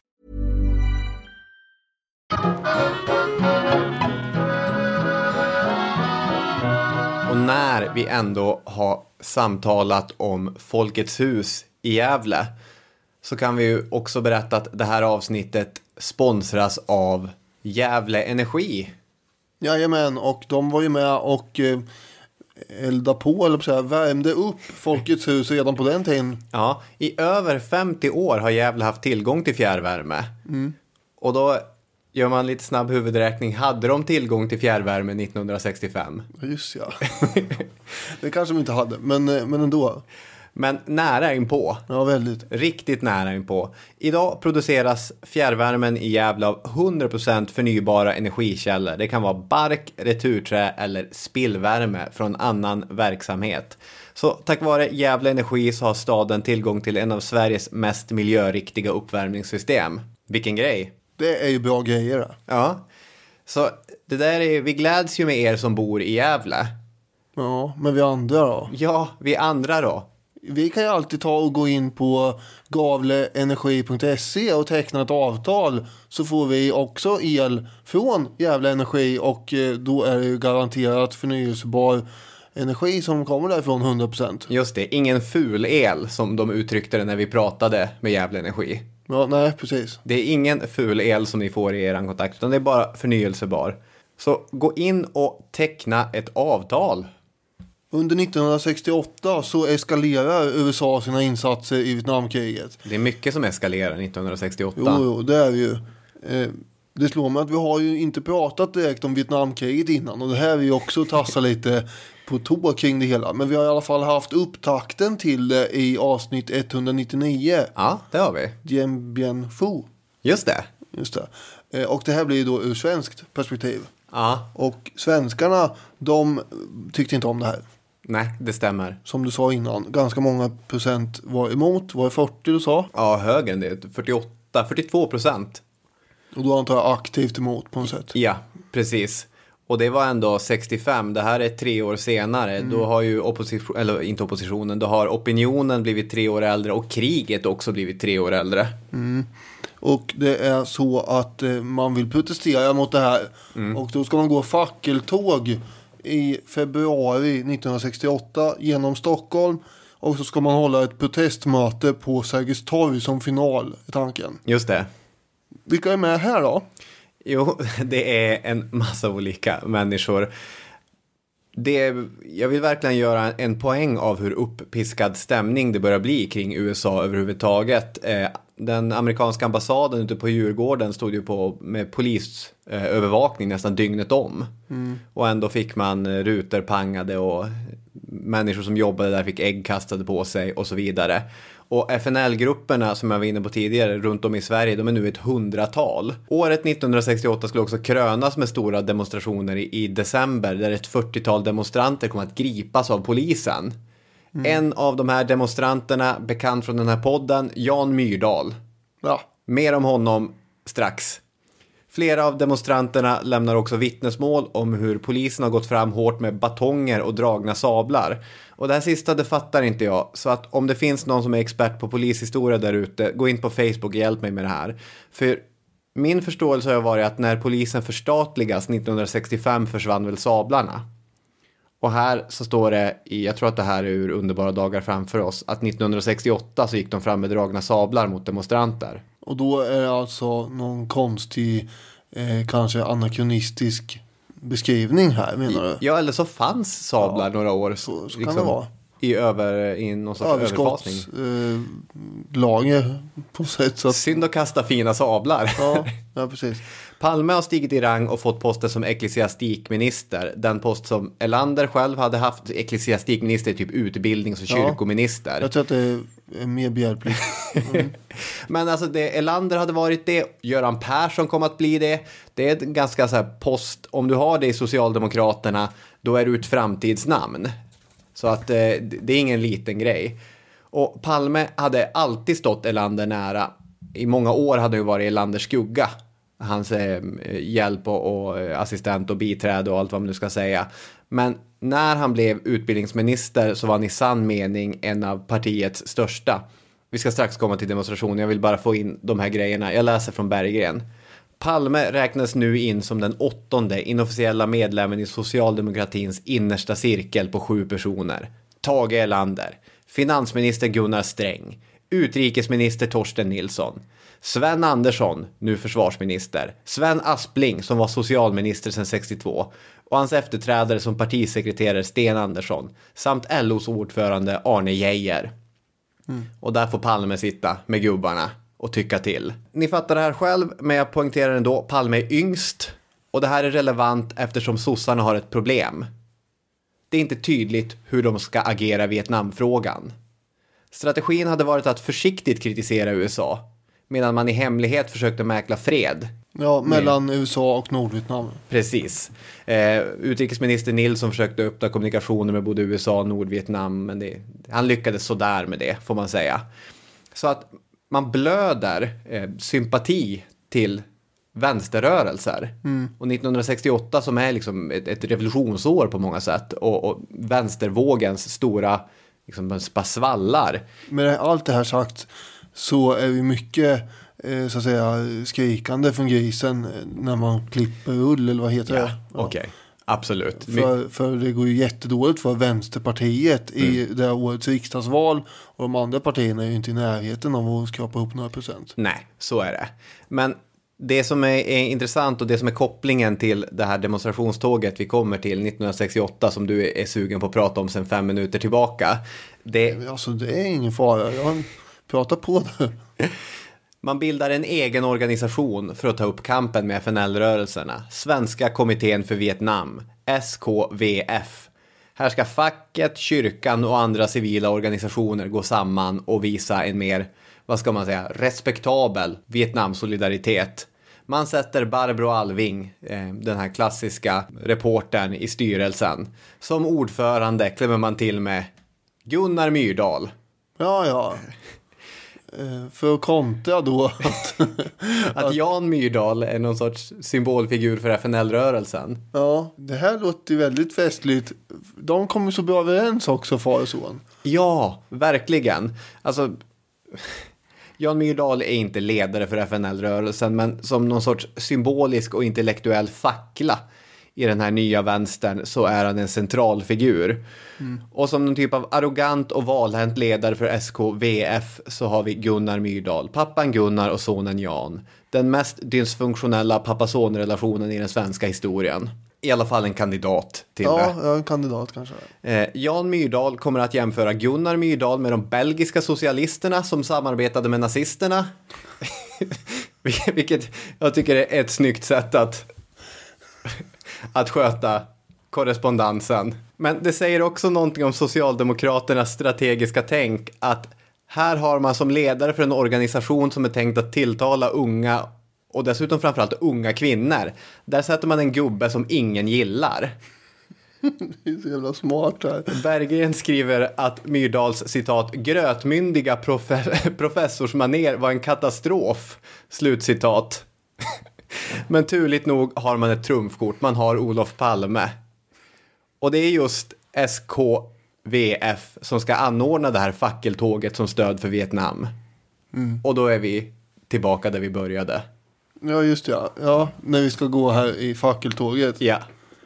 Och när vi ändå har samtalat om Folkets hus i Gävle så kan vi ju också berätta att det här avsnittet sponsras av Gävle Energi. Jajamän, och de var ju med och eh, elda på, eller så här, värmde upp Folkets hus redan på den tiden. Ja, i över femtio år har Gävle haft tillgång till fjärrvärme. Mm. Och då gör man lite snabb huvudräkning. Hade de tillgång till fjärrvärme nittonhundrasextiofem? Just ja. Det kanske de inte hade, men, men ändå. Men nära inpå. Ja, väldigt. Riktigt nära inpå. Idag produceras fjärrvärmen i Gävle av hundra procent förnybara energikällor. Det kan vara bark, returträ eller spillvärme från annan verksamhet. Så tack vare Gävle Energi så har staden tillgång till en av Sveriges mest miljöriktiga uppvärmningssystem. Vilken grej! Det är ju bra grejer. Ja, så det där är, vi gläds ju med er som bor i Gävle. Ja, men vi andra då? Ja, vi andra då? Vi kan ju alltid ta och gå in på gavleenergi punkt se och teckna ett avtal, så får vi också el från Gävle Energi, och då är det ju garanterat förnyelsebar energi som kommer därifrån hundra procent. Just det, ingen ful el som de uttryckte det när vi pratade med Gävle Energi. Ja, nej, precis. Det är ingen ful el som ni får i er kontakt, utan det är bara förnyelsebar. Så gå in och teckna ett avtal. Under nittonhundrasextioåtta så eskalerar U S A sina insatser i Vietnamkriget. Det är mycket som eskalerar nittonhundrasextioåtta. Jo, jo, det är ju. Eh, det slår mig att vi har ju inte pratat direkt om Vietnamkriget innan. Och det här är ju också tassa lite på tå kring det hela. Men vi har i alla fall haft upptakten till det i avsnitt etthundranittionio. Ja, det har vi. Dien Bien Phu. Just det. Just det. Och det här blir då ur svenskt perspektiv. Ja. Och svenskarna, de tyckte inte om det här. Nej, det stämmer. Som du sa innan, ganska många procent var emot. Var det fyrtio du sa? Ja, högre än det. fyrtioåtta, fyrtiotvå procent. Och då antar jag aktivt emot på något sätt. Ja, precis. Och det var ändå sextiofem. Det här är tre år senare. Mm. Då har ju opposition, eller inte oppositionen, då har opinionen blivit tre år äldre och kriget också blivit tre år äldre. Mm. Och det är så att eh, man vill protestera mot det här. Mm. Och då ska man gå fackeltåg i februari nittonhundrasextioåtta genom Stockholm. Och så ska man hålla ett protestmöte på Sergels torg som final i tanken. Just det. Vilka är med här då? Jo, det är en massa olika människor. Det, jag vill verkligen göra en poäng av hur uppiskad stämning det börjar bli kring U S A överhuvudtaget. Den amerikanska ambassaden ute på Djurgården stod ju på med polisövervakning nästan dygnet om. Mm. Och ändå fick man rutor pangade och människor som jobbade där fick ägg kastade på sig och så vidare. Och F N L-grupperna som jag var inne på tidigare runt om i Sverige, de är nu ett hundratal. Året nittonhundrasextioåtta skulle också krönas med stora demonstrationer i, i december där ett fyrtiotal demonstranter kom att gripas av polisen. Mm. En av de här demonstranterna, bekant från den här podden, Jan Myrdal. Ja. Mer om honom strax. Flera av demonstranterna lämnar också vittnesmål om hur polisen har gått fram hårt med batonger och dragna sablar. Och det här sista, det fattar inte jag. Så att om det finns någon som är expert på polishistoria där ute, gå in på Facebook och hjälp mig med det här. För min förståelse har varit att när polisen förstatligas nittonhundrasextiofem försvann väl sablarna. Och här så står det, i, jag tror att det här är ur Underbara dagar framför oss, att nittonhundrasextioåtta så gick de fram med dragna sablar mot demonstranter. Och då är det alltså någon konstig, eh, kanske anakronistisk beskrivning här, menar du? Ja, eller så fanns sablar ja, några år. Så, så liksom, kan det vara. I, över, i någon sorts överfasning. Eh, lager på sätt. Så att... Synd att kasta fina sablar. Ja, ja, precis. Palme har stigit i rang och fått posten som ecklesiastikminister. Den post som Erlander själv hade haft, ecklesiastikminister, typ utbildnings- och kyrkominister. Ja, jag tror att det är mer behjälpligt. Mm. Men alltså det, Erlander hade varit det, Göran Persson kom att bli det. Det är ett ganska så här post, om du har det i Socialdemokraterna, då är du ett framtidsnamn. Så att eh, det är ingen liten grej. Och Palme hade alltid stått Erlander nära. I många år hade det varit Erlanders skugga. Hans eh, hjälp och, och assistent och biträde och allt vad man nu ska säga. Men när han blev utbildningsminister så var han i sann mening en av partiets största. Vi ska strax komma till demonstrationen. Jag vill bara få in de här grejerna. Jag läser från Berggren. Palme räknas nu in som den åttonde inofficiella medlemmen i socialdemokratins innersta cirkel på sju personer. Tage Erlander, finansminister Gunnar Sträng, utrikesminister Torsten Nilsson, Sven Andersson, nu försvarsminister, Sven Aspling som var socialminister sedan sextiotvå och hans efterträdare som partisekreterare Sten Andersson samt L O:s ordförande Arne Geijer. Mm. Och där får Palme sitta med gubbarna och tycka till. Ni fattar det här själv, men jag poängterar ändå, Palme är yngst och det här är relevant eftersom sossarna har ett problem. Det är inte tydligt hur de ska agera Vietnamfrågan. Strategin hade varit att försiktigt kritisera U S A medan man i hemlighet försökte mäkla fred. Ja, mellan med... U S A och Nordvietnam. Precis. Eh, utrikesminister Nilsson försökte öppna kommunikationer med både U S A och Nordvietnam, men det, han lyckades sådär med det, får man säga. Så att man blöder eh, sympati till vänsterrörelser. Mm. Och nittonhundrasextioåtta som är liksom ett, ett revolutionsår på många sätt. Och, och vänstervågens stora liksom, svallar. Med allt det här sagt så är vi mycket eh, så att säga skrikande från grisen när man klipper ull, eller vad heter ja, det? Ja, okej. Okay. Absolut. För, för det går ju jättedåligt för Vänsterpartiet mm. i det här årets riksdagsval. Och de andra partierna är ju inte i närheten av att skrapa ihop några procent. Nej, så är det. Men det som är, är intressant och det som är kopplingen till det här demonstrationståget vi kommer till nittonhundrasextioåtta som du är sugen på att prata om sedan fem minuter tillbaka. Det, alltså det är ingen fara. Jag pratar på det. Man bildar en egen organisation för att ta upp kampen med F N L-rörelserna. Svenska kommittén för Vietnam, S K V F. Här ska facket, kyrkan och andra civila organisationer gå samman och visa en mer, vad ska man säga, respektabel Vietnamsolidaritet. Man sätter Barbro Alving, den här klassiska reportern i styrelsen. Som ordförande klämmer man till med Gunnar Myrdal. Ja, ja. För att kontra då att, att Jan Myrdal är någon sorts symbolfigur för F N L-rörelsen. Ja, det här låter ju väldigt festligt. De kommer så bra överens också, far och son. Ja, verkligen. Alltså, Jan Myrdal är inte ledare för F N L-rörelsen, men som någon sorts symbolisk och intellektuell fackla i den här nya vänstern så är han en central figur. Mm. Och som någon typ av arrogant och valhänt ledare för S K V F så har vi Gunnar Myrdal, pappan Gunnar och sonen Jan. Den mest dysfunktionella pappa-son-relationen i den svenska historien. I alla fall en kandidat till ja, det. Ja, en kandidat kanske. Eh, Jan Myrdal kommer att jämföra Gunnar Myrdal med de belgiska socialisterna som samarbetade med nazisterna. Vilket jag tycker är ett snyggt sätt att att sköta korrespondensen. Men det säger också någonting om Socialdemokraternas strategiska tänk, att här har man som ledare för en organisation som är tänkt att tilltala unga och dessutom framförallt unga kvinnor. Där sätter man en gubbe som ingen gillar. Det är så jävla smart här. Berggren skriver att Myrdals citat grötmyndiga profe- professorsmaner var en katastrof. Slutcitat. Men turligt nog har man ett trumfkort. Man har Olof Palme. Och det är just S K V F som ska anordna det här fackeltåget som stöd för Vietnam. Mm. Och då är vi tillbaka där vi började. Ja, just ja. Ja, när vi ska gå här i fackeltåget. Ja.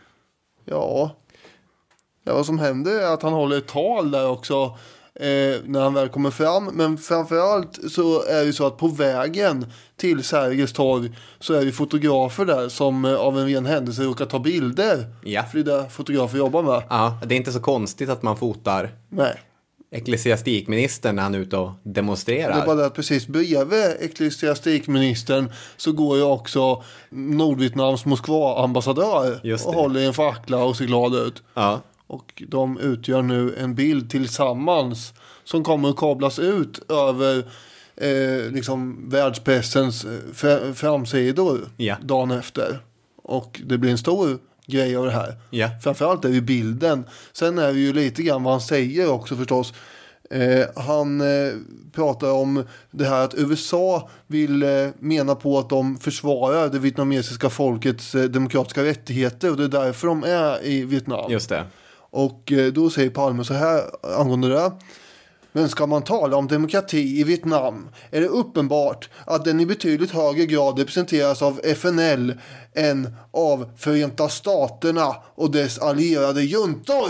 Ja. Ja, vad som händer är att han håller ett tal där också eh, när han väl kommer fram. Men framförallt så är det så att på vägen till Sergels torg så är det fotografer där som eh, av en ren händelse råkar ta bilder. Ja. För det är där fotografer jobbar med. Ja, det är inte så konstigt att man fotar. Nej. Ecklesiastikministern när han är ute och demonstrerar. Det är bara det att precis bredvid ecklesiastikministern så går ju också Nordvietnams Moskva-ambassadör och håller en fackla och ser glad ut. Ja. Och de utgör nu en bild tillsammans som kommer att kablas ut över eh, liksom världspressens fr- framsidor ja. dagen efter. Och det blir en stor grej av det här. Yeah. Framförallt är det bilden. Sen är det ju lite grann vad han säger också förstås. Eh, han eh, pratar om det här att U S A vill eh, mena på att de försvarar det vietnamesiska folkets eh, demokratiska rättigheter och det är därför de är i Vietnam. Just det. Och eh, då säger Palme så här angående det. Men ska man tala om demokrati i Vietnam är det uppenbart att den i betydligt högre grad representeras av F N L än av Förenta Staterna och dess allierade juntor.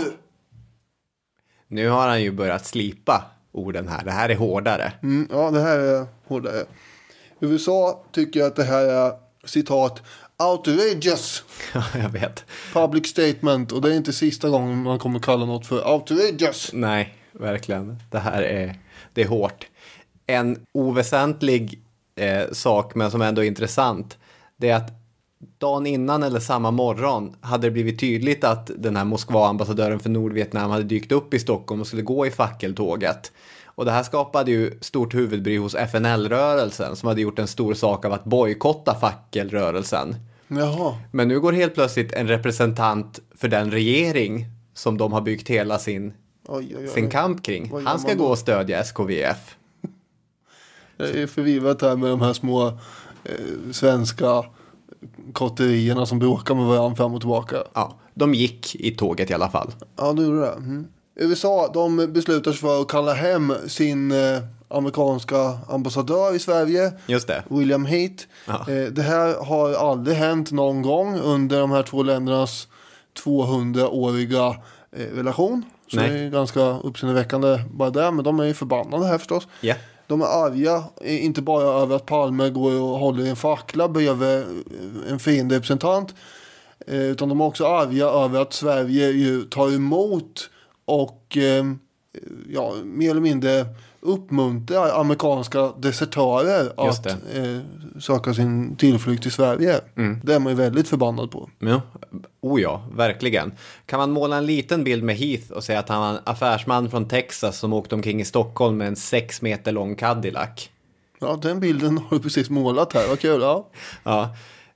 Nu har han ju börjat slipa orden här. Det här är hårdare. Mm, ja, det här är hårdare. U S A tycker att det här är, citat, outrageous. Ja, jag vet. Public statement. Och det är inte sista gången man kommer kalla något för outrageous. Nej, verkligen. Det här är, det är hårt. En oväsentlig eh, sak, men som ändå är intressant, det är att dagen innan eller samma morgon hade det blivit tydligt att den här Moskva-ambassadören för Nordvietnam hade dykt upp i Stockholm och skulle gå i fackeltåget. Och det här skapade ju stort huvudbry hos F N L-rörelsen som hade gjort en stor sak av att bojkotta fackelrörelsen. Jaha. Men nu går helt plötsligt en representant för den regering som de har byggt hela sin, oj, oj, oj. sin kamp kring. Han ska gå och stödja S K V F. Jag är förvirrat här med de här små eh, svenska kotterierna som bråkar med varandra fram och tillbaka. Ja, de gick i tåget i alla fall. Ja, det gjorde det. Mm. U S A, de beslutar sig för att kalla hem sin eh, amerikanska ambassadör i Sverige. Just det. William Heath. Eh, det här har aldrig hänt någon gång under de här två ländernas tvåhundraåriga eh, relation. Så Nej. det är ganska uppseendeväckande bara där. Men de är ju förbannade här förstås. Yeah. De är arga, inte bara över att Palme går och håller en fackla bredvid en fienderepresentant, utan de är också arga över att Sverige ju tar emot och ja, mer eller mindre uppmuntrar amerikanska desertörer att eh, söka sin tillflykt till Sverige. Mm. Det är man ju väldigt förbannad på. Ja, oh ja, verkligen. Kan man måla en liten bild med Heath och säga att han var en affärsman från Texas som åkte omkring i Stockholm med en sex meter lång Cadillac? Ja, den bilden har du precis målat här. Vad kul, ja. Ja.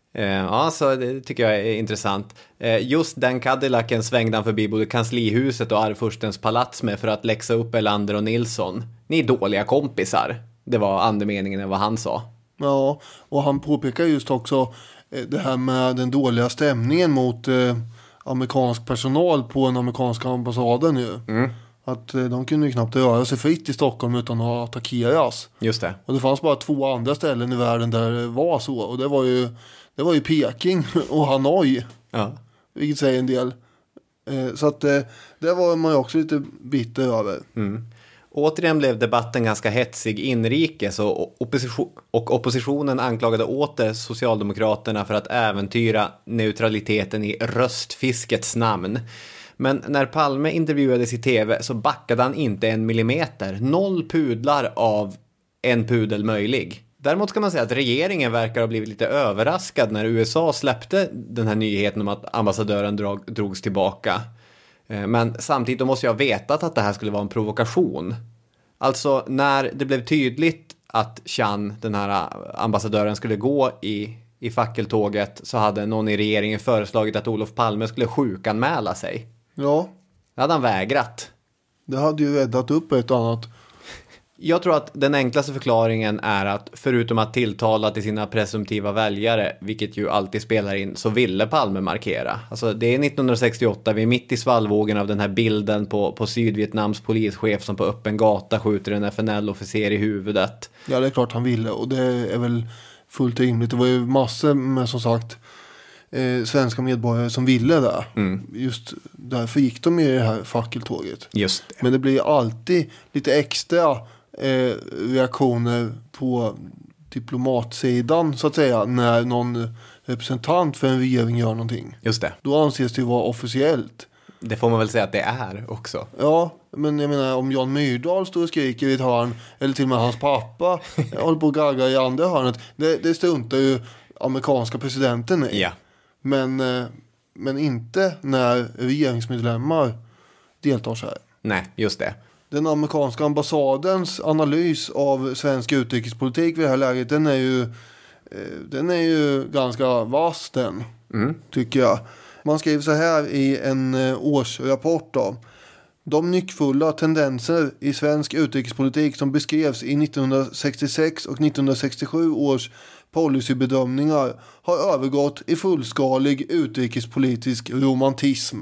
Ja, så det tycker jag är intressant. Just den Cadillacen svängde han förbi både kanslihuset och Arvfurstens palats med för att läxa upp Elander och Nilsson. Ni är dåliga kompisar. Det var andemeningen av vad han sa. Ja, och han påpekar just också det här med den dåliga stämningen mot eh, amerikansk personal på den amerikanska ambassaden ju. Mm. Att eh, de kunde ju knappt röra sig fritt i Stockholm utan att attackeras. Just det. Och det fanns bara två andra ställen i världen där det var så. Och det var ju, det var ju Peking och Hanoi. Ja. Vilket säger en del. Eh, så att eh, det var man ju också lite bitter över. Mm. Återigen blev debatten ganska hetsig inrikes och, opposition, och oppositionen anklagade åter Socialdemokraterna för att äventyra neutraliteten i röstfiskets namn. Men när Palme intervjuades i tv så backade han inte en millimeter. Noll pudlar av en pudel möjlig. Däremot ska man säga att regeringen verkar ha blivit lite överraskad när U S A släppte den här nyheten om att ambassadören drog, drogs tillbaka. Men samtidigt då måste jag veta att det här skulle vara en provokation. Alltså när det blev tydligt att Chan, den här ambassadören, skulle gå i, i fackeltåget så hade någon i regeringen föreslagit att Olof Palme skulle sjukanmäla sig. Ja. Det hade han vägrat. Det hade ju räddat upp ett annat. Jag tror att den enklaste förklaringen är att förutom att tilltala till sina presumtiva väljare, vilket ju alltid spelar in, så ville Palme markera. Alltså det är nittonhundrasextioåtta, vi är mitt i svallvågen av den här bilden på, på Sydvietnams polischef som på öppen gata skjuter en F N L-officer i huvudet. Ja, det är klart han ville och det är väl fullt rimligt. Det var ju massor med, som sagt, eh, svenska medborgare som ville det. Mm. Just därför gick de i det här fackeltåget. Just det. Men det blir alltid lite extra Eh, reaktioner på diplomatsidan så att säga när någon representant för en regering gör någonting. Just det. Då anses det vara officiellt. Det får man väl säga att det är också. Ja, men jag menar om Jan Myrdal står och skriker i ett hörn eller till och med hans pappa håller på att gagga i andra hörnet. Det, det struntar ju amerikanska presidenten i. Ja. Men, eh, men inte när regeringsmedlemmar deltar så här. Nej, just det. Den amerikanska ambassadens analys av svensk utrikespolitik vid det här läget, den är ju, den är ju ganska vass den, mm. tycker jag. Man skriver så här i en årsrapport då. De nyckfulla tendenser i svensk utrikespolitik som beskrevs i nittonhundrasextiosex och nittonhundrasextiosju års policybedömningar har övergått i fullskalig utrikespolitisk romantism.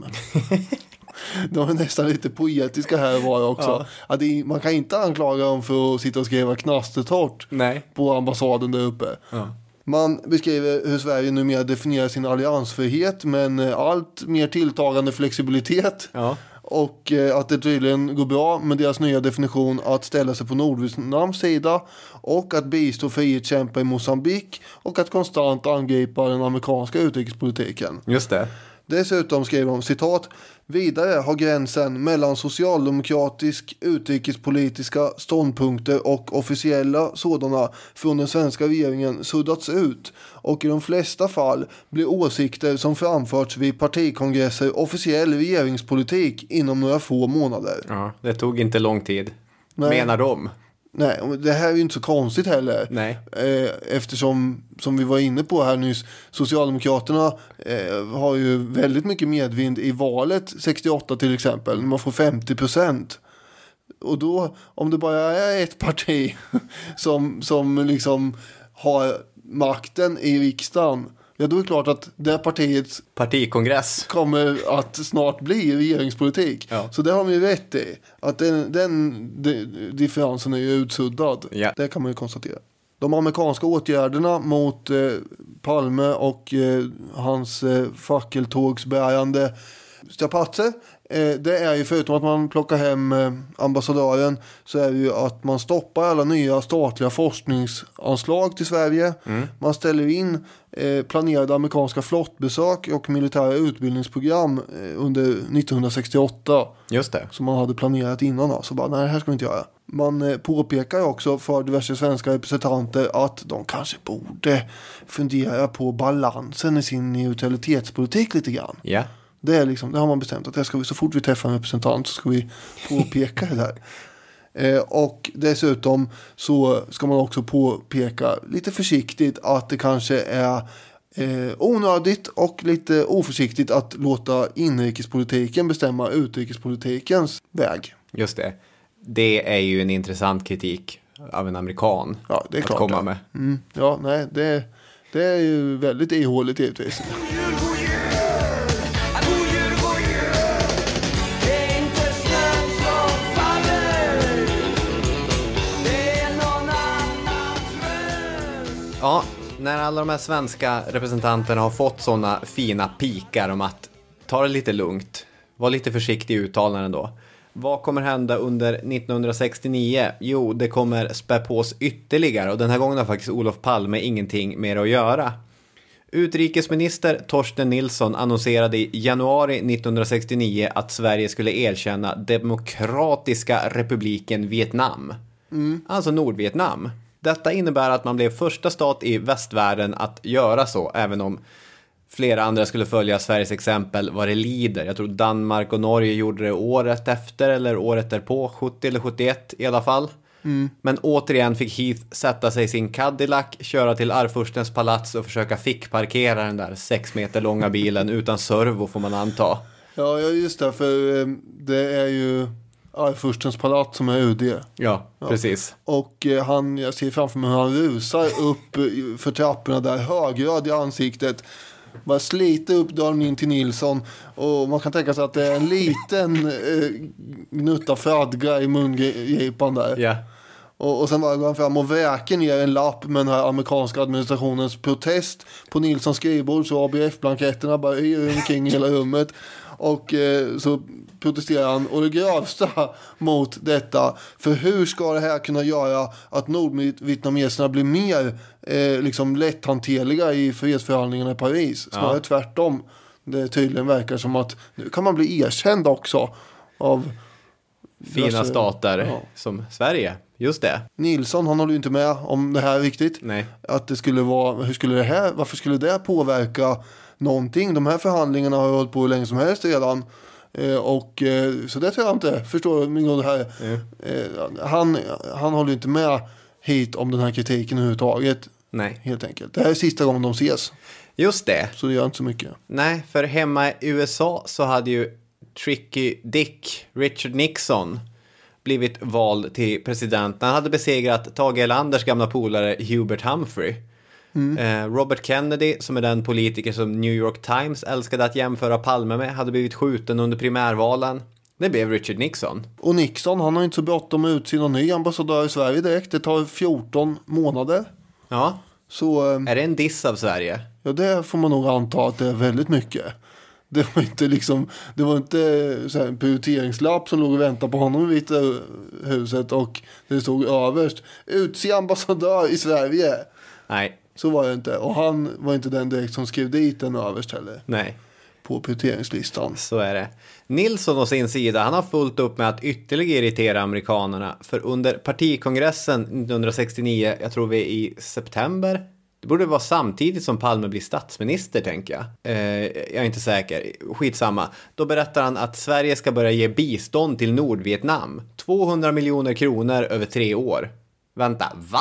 De är nästan lite poetiska här var också. Ja. Att det, man kan inte anklaga dem för att sitta och skriva knastertort på ambassaden där uppe. Ja. Man beskriver hur Sverige numera definierar sin alliansfrihet med en allt mer tilltagande flexibilitet. Ja. Och eh, att det tydligen går bra med deras nya definition att ställa sig på Nordvietnams sida och att bistå frihetskämpar i Mosambik och att konstant angripa den amerikanska utrikespolitiken. Just det. Dessutom skriver de, citat, vidare har gränsen mellan socialdemokratisk utrikespolitiska ståndpunkter och officiella sådana från den svenska regeringen suddats ut och i de flesta fall blir åsikter som framförts vid partikongresser officiell regeringspolitik inom några få månader. Ja, det tog inte lång tid. Nej. Menar de? Nej, det här är ju inte så konstigt heller. Nej. Eh, eftersom, som vi var inne på här nyss, Socialdemokraterna eh, har ju väldigt mycket medvind i valet sextioåtta till exempel. Man får femtio procent. Och då, om det bara är ett parti som, som liksom har makten i riksdagen, ja då är det klart att det partiets partikongress kommer att snart bli regeringspolitik. Ja. Så det har vi rätt i. Att den, den, den differensen är ju utsuddad. Ja. Det kan man ju konstatera. De amerikanska åtgärderna mot eh, Palme och eh, hans eh, fackeltågsbärande strapatser, eh, det är ju förutom att man plockar hem eh, ambassadören så är det ju att man stoppar alla nya statliga forskningsanslag till Sverige. Mm. Man ställer in eh, planerade amerikanska flottbesök och militära utbildningsprogram eh, under nittonhundrasextioåtta. Just det. Som man hade planerat innan. Så bara, nej, det här ska vi inte göra. man påpekar också för diverse svenska representanter att de kanske borde fundera på balansen i sin neutralitetspolitik lite grann. Ja. Yeah. Det är liksom, det har man bestämt att det ska vi, så fort vi träffar en representant så ska vi påpeka det här. Eh, och dessutom så ska man också påpeka lite försiktigt att det kanske är eh, onödigt och lite oförsiktigt att låta inrikespolitiken bestämma utrikespolitikens väg. Just det. Det är ju en intressant kritik av en amerikan. Ja, det är att klart komma det. med. Mm, ja, nej, det, det är ju väldigt ihåligt givetvis. Ja, när alla de här svenska representanterna har fått sådana fina pikar om att ta det lite lugnt, var lite försiktig i uttalanden då. Vad kommer hända under nittonhundrasextionio? Jo, det kommer spä pås ytterligare och den här gången har faktiskt Olof Palme ingenting mer att göra. Utrikesminister Torsten Nilsson annonserade i januari nittonhundrasextionio att Sverige skulle erkänna Demokratiska republiken Vietnam. Mm. Alltså Nordvietnam. Detta innebär att man blev första stat i västvärlden att göra så, även om flera andra skulle följa Sveriges exempel vad det lider. Jag tror Danmark och Norge gjorde det året efter eller året därpå, sjuttio eller sjuttioett i alla fall. Mm. Men återigen fick Heath sätta sig i sin Cadillac, köra till Arvfurstens palats och försöka fickparkera den där sex meter långa bilen utan servo får man anta. Ja, just det, för det är ju Arvfurstens palats som är U D. Ja, ja. Precis. Och eh, han, jag ser framför mig hur han rusar upp för trapporna där, högröd i ansiktet. Bara sliter upp dörren in till Nilsson. Och man kan tänka sig att det är en liten eh, gnutta fradga i mungipan där. Ja. Och, och sen bara går han fram och väker ner en lapp med den här amerikanska administrationens protest på Nilssons skrivbord. Så A B F-blanketterna bara yr omkring hela rummet. Och eh, så protesterar han och det grövsta mot detta. För hur ska det här kunna göra att nordvietnameserna blir mer eh, liksom lätthanterliga i fredsförhandlingarna i Paris? Snarare ja. tvärtom. Det tydligen verkar som att nu kan man bli erkänd också av fina dessa, stater ja. som Sverige. Just det. Nilsson, han håller ju inte med om det här riktigt. Nej. Att det skulle vara, hur skulle det här, varför skulle det påverka någonting? De här förhandlingarna har ju hållit på hur länge som helst redan. Eh, och eh, så det tror jag inte, förstår min god här. Mm. Eh, han, han håller inte med hit om den här kritiken överhuvudtaget. Nej. Helt enkelt. Det här är sista gången de ses. Just det. Så det gör inte så mycket. Nej, för hemma i U S A så hade ju Tricky Dick, Richard Nixon, blivit vald till president. Han hade besegrat Tage Erlanders gamla polare Hubert Humphrey. Mm. Eh, Robert Kennedy, som är den politiker som New York Times älskade att jämföra Palme med, hade blivit skjuten under primärvalen. Det blev Richard Nixon. Och Nixon, han har inte så bråttom ut sin ny ambassadör i Sverige direkt. Det tar fjorton månader. Ja. Så, eh, är det en diss av Sverige? Ja, det får man nog anta att det är väldigt mycket. Det var inte liksom, det var inte så här en prioriteringslapp som låg och väntade på honom i Vita huset och det stod överst utse ambassadör i Sverige. Nej. Så var det inte. Och han var inte den direkt som skrev dit den överst heller. Nej. På prioriteringslistan. Så är det. Nilsson å sin sida, han har fullt upp med att ytterligare irritera amerikanerna. För under partikongressen nittonhundrasextionio, jag tror vi i september, det borde vara samtidigt som Palme blir statsminister, tänker jag. Eh, jag är inte säker. Skitsamma. Då berättar han att Sverige ska börja ge bistånd till Nordvietnam. tvåhundra miljoner kronor över tre år. Vänta, va?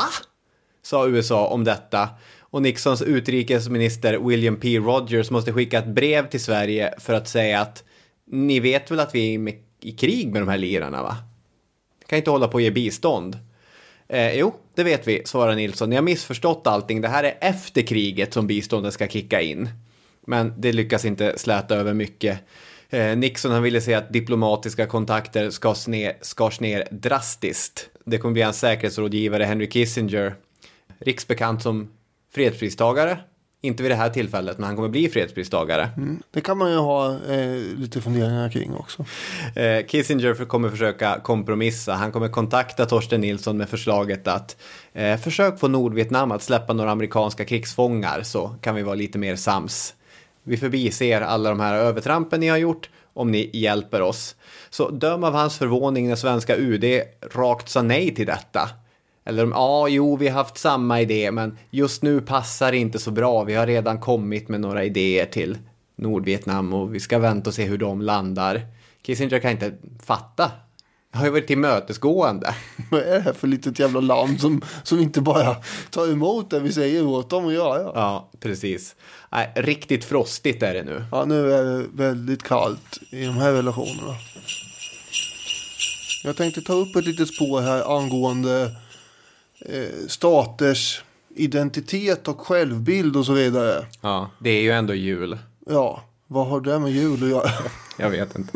Sa U S A om detta. Och Nixons utrikesminister William P. Rogers måste skicka ett brev till Sverige för att säga att ni vet väl att vi är i krig med de här lirarna, va? Kan inte hålla på att ge bistånd. Eh, jo, det vet vi, svarar Nilsson. Ni har missförstått allting. Det här är efter kriget som biståndet ska kicka in. Men det lyckas inte släta över mycket. Eh, Nixon han ville se att diplomatiska kontakter skars ner, skars ner drastiskt. Det kommer bli en säkerhetsrådgivare, Henry Kissinger, riksbekant som fredspristagare. Inte vid det här tillfället, men han kommer bli fredspristagare. Mm, det kan man ju ha eh, lite funderingar kring också. Eh, Kissinger kommer försöka kompromissa. Han kommer kontakta Torsten Nilsson med förslaget att eh, försök få Nordvietnam att släppa några amerikanska krigsfångar, så kan vi vara lite mer sams. Vi förbiser alla de här övertrampen ni har gjort om ni hjälper oss. Så döm av hans förvåning när svenska U D rakt sa nej till detta. Eller ja, jo, vi har haft samma idé, men just nu passar det inte så bra. Vi har redan kommit med några idéer till Nordvietnam och vi ska vänta och se hur de landar. Kissinger kan inte fatta. Jag har ju varit tillmötesgående. Vad är det här för litet jävla land som, som inte bara tar emot det vi säger åt dem och gör? Ja, ja precis. Nej, riktigt frostigt är det nu. Ja, nu är det väldigt kallt i de här relationerna. Jag tänkte ta upp ett litet spår här angående eh, staters identitet och självbild och så vidare. Ja, det är ju ändå jul. Ja, vad har det med jul att göra? Jag vet inte.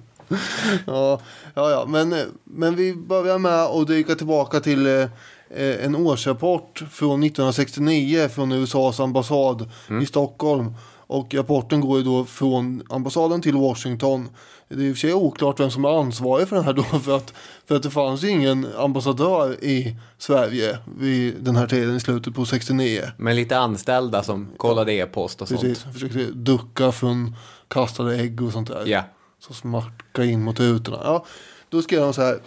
ja, ja, ja. Men, men vi börjar med att dyka tillbaka till eh, en årsrapport från nittonhundrasextionio från U S A:s ambassad mm. i Stockholm. Och rapporten går ju då från ambassaden till Washington. Det är i och för sig oklart vem som är ansvarig för den här då, för att, för att det fanns ju ingen ambassadör i Sverige vid den här tiden i slutet på sextionio. Men lite anställda som kollade e-post och Precis, sånt. försökte ducka från kastade ägg och sånt där. Ja. Så smarka in mot rutorna. Ja, då skrev de så här.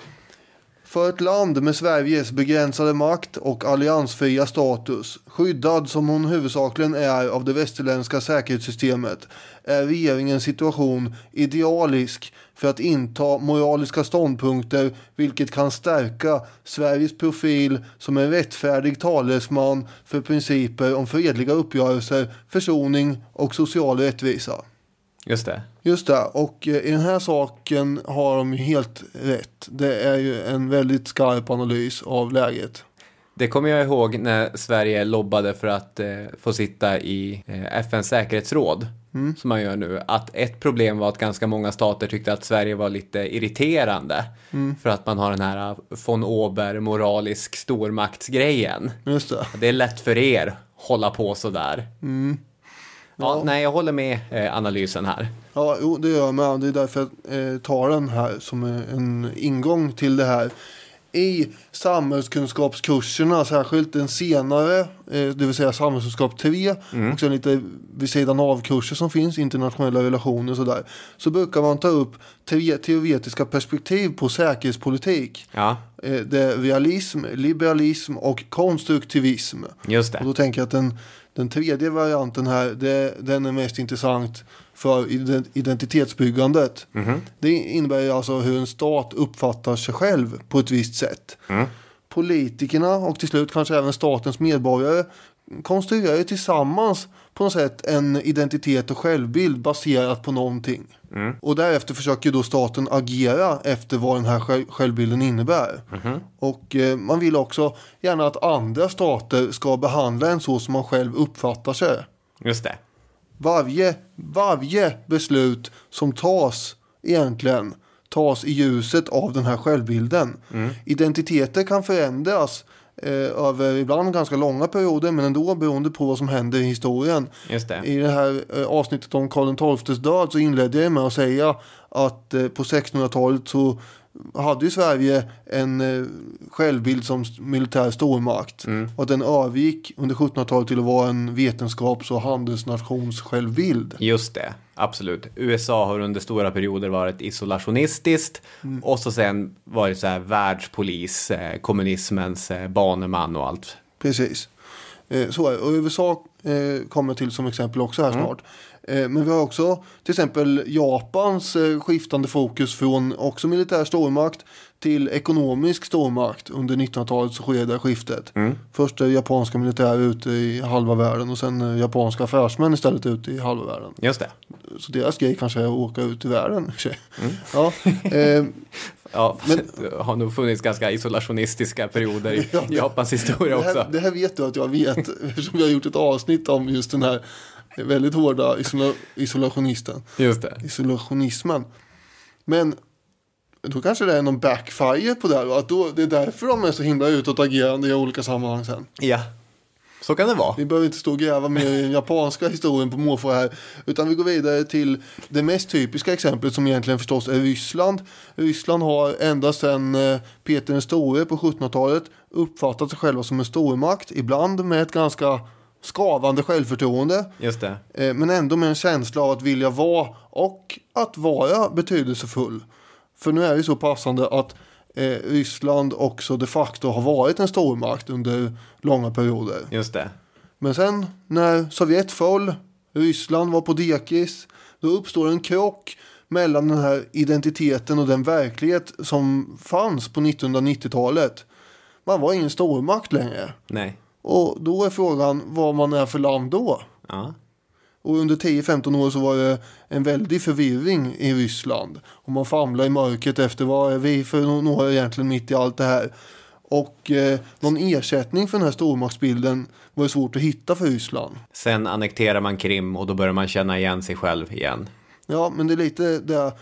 För ett land med Sveriges begränsade makt och alliansfria status, skyddad som hon huvudsakligen är av det västerländska säkerhetssystemet, är regeringens situation idealisk för att inta moraliska ståndpunkter, vilket kan stärka Sveriges profil som en rättfärdig talesman för principer om fredliga uppgörelser, försoning och social rättvisa. Just det. Just det, och i den här saken har de helt rätt. Det är ju en väldigt skarp analys av läget. Det kommer jag ihåg när Sverige lobbade för att eh, få sitta i eh, F N:s säkerhetsråd, mm. som man gör nu. Att ett problem var att ganska många stater tyckte att Sverige var lite irriterande. Mm. För att man har den här von Ober moralisk stormaktsgrejen. Just det. Det är lätt för er hålla på så där. Mm. Ja, ja, nej, jag håller med eh, analysen här. Ja, jo, det gör jag med. Det är därför jag eh, tar den här som en ingång till det här. I samhällskunskapskurserna, särskilt den senare, eh, det vill säga samhällskunskap tre, mm. och sen lite vid sidan av kurser som finns, internationella relationer och sådär, så brukar man ta upp te- teoretiska perspektiv på säkerhetspolitik. Ja. Eh, det är realism, liberalism och konstruktivism. Just det. Och då tänker jag att den Den tredje varianten här, det, den är mest intressant för identitetsbyggandet. Mm. Det innebär alltså hur en stat uppfattar sig själv på ett visst sätt. Mm. Politikerna och till slut kanske även statens medborgare konstruerar tillsammans på något sätt en identitet och självbild baserat på någonting. Mm. Och därefter försöker då staten agera efter vad den här självbilden innebär. Mm. Och eh, man vill också gärna att andra stater ska behandla en så som man själv uppfattar sig. Just det. Varje, varje beslut som tas egentligen tas i ljuset av den här självbilden. Mm. Identiteter kan förändras eh, över ibland ganska långa perioder, men ändå beroende på vad som händer i historien. Just det. I det här eh, avsnittet om Karl den tolftes död så inledde jag med att säga att eh, på sextonhundratalet så hade ju Sverige en eh, självbild som militär stormakt. Mm. Och den övergick under sjuttonhundratalet till att vara en vetenskaps- och handelsnations självbild. Just det, absolut. U S A har under stora perioder varit isolationistiskt mm. och så sen varit så här världspolis, eh, kommunismens eh, baneman och allt. Precis. Eh, så är, och U S A eh, kommer till som exempel också här mm. snart. Men vi har också till exempel Japans skiftande fokus från också militär stormakt till ekonomisk stormakt under nittonhundratalet, så sker det skiftet. Mm. Först är japanska militär ute i halva världen och sen japanska affärsmän istället ute i halva världen. Just det. Så deras grej kanske är att åka ut i världen. Mm. Ja, eh, ja, men det har nog funnits ganska isolationistiska perioder i ja, Japans historia det här, också. Det här vet du att jag vet, eftersom vi har gjort ett avsnitt om just den här väldigt hårda isola- isolationisten. Just det. Isolationismen. Men då kanske det är någon backfire på det här. Att då, det är därför de är så himla utåtagerande i olika sammanhang sen. Ja, så kan det vara. Vi behöver inte stå och gräva mer i den japanska historien på måfå här. Utan vi går vidare till det mest typiska exemplet som egentligen förstås är Ryssland. Ryssland har ända sedan Peter den store på sjuttonhundratalet uppfattat sig själva som en stormakt. Ibland med ett ganska skavande självförtroende. Just det. Eh, men ändå med en känsla av att vilja vara och att vara betydelsefull. För nu är det så passande att eh, Ryssland också de facto har varit en stormakt under långa perioder. Just det. Men sen när Sovjet föll, Ryssland var på dekis, då uppstår en krock mellan den här identiteten och den verklighet som fanns på nittonhundranittiotalet. Man var ingen stormakt längre. Nej. Och då är frågan vad man är för land då. Ja. Och under tio femton år så var det en väldig förvirring i Ryssland. Och man famlar i mörkret efter vad är vi för några egentligen mitt i allt det här. Och eh, någon ersättning för den här stormaktsbilden var det svårt att hitta för Ryssland. Sen annekterar man Krim och då börjar man känna igen sig själv igen. Ja, men det är lite det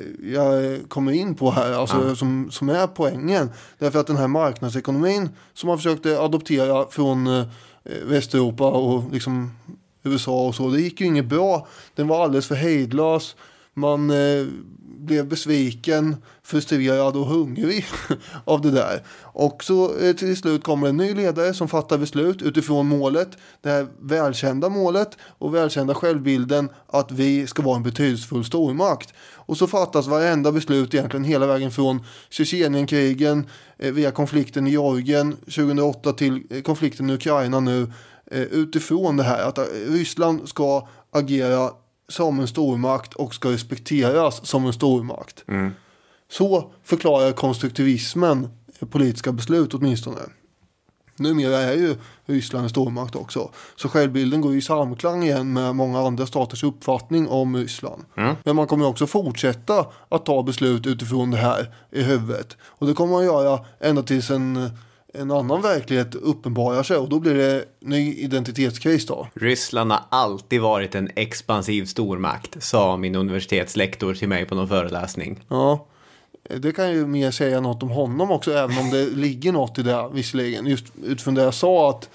jag kommer in på här, alltså ja. som, som är poängen. Därför att den här marknadsekonomin som man försökte adoptera från eh, Västeuropa och liksom U S A och så, det gick ju inget bra. Den var alldeles för hejdlös. Man eh, blev besviken, frustrerad och hungrig av det där. Och så eh, till slut kommer en ny ledare som fattar beslut utifrån målet, det här välkända målet och välkända självbilden att vi ska vara en betydelsefull stormakt. Och så fattas varenda beslut egentligen hela vägen från Tjetjenienkrigen eh, via konflikten i Georgien tjugohundraåtta till eh, konflikten i Ukraina nu eh, utifrån det här att Ryssland ska agera som en stormakt och ska respekteras som en stormakt. Mm. Så förklarar konstruktivismen politiska beslut åtminstone. Numera är ju Ryssland en stormakt också. Så självbilden går i samklang igen med många andra staters uppfattning om Ryssland. Mm. Men man kommer också fortsätta att ta beslut utifrån det här i huvudet. Och det kommer man göra ända tills en... en annan verklighet uppenbarar sig och då blir det ny identitetskris då. Ryssland har alltid varit en expansiv stormakt, sa min universitetslektor till mig på någon föreläsning. Ja, det kan ju mer säga något om honom också, även om det ligger något i det visserligen. Just utifrån det jag sa att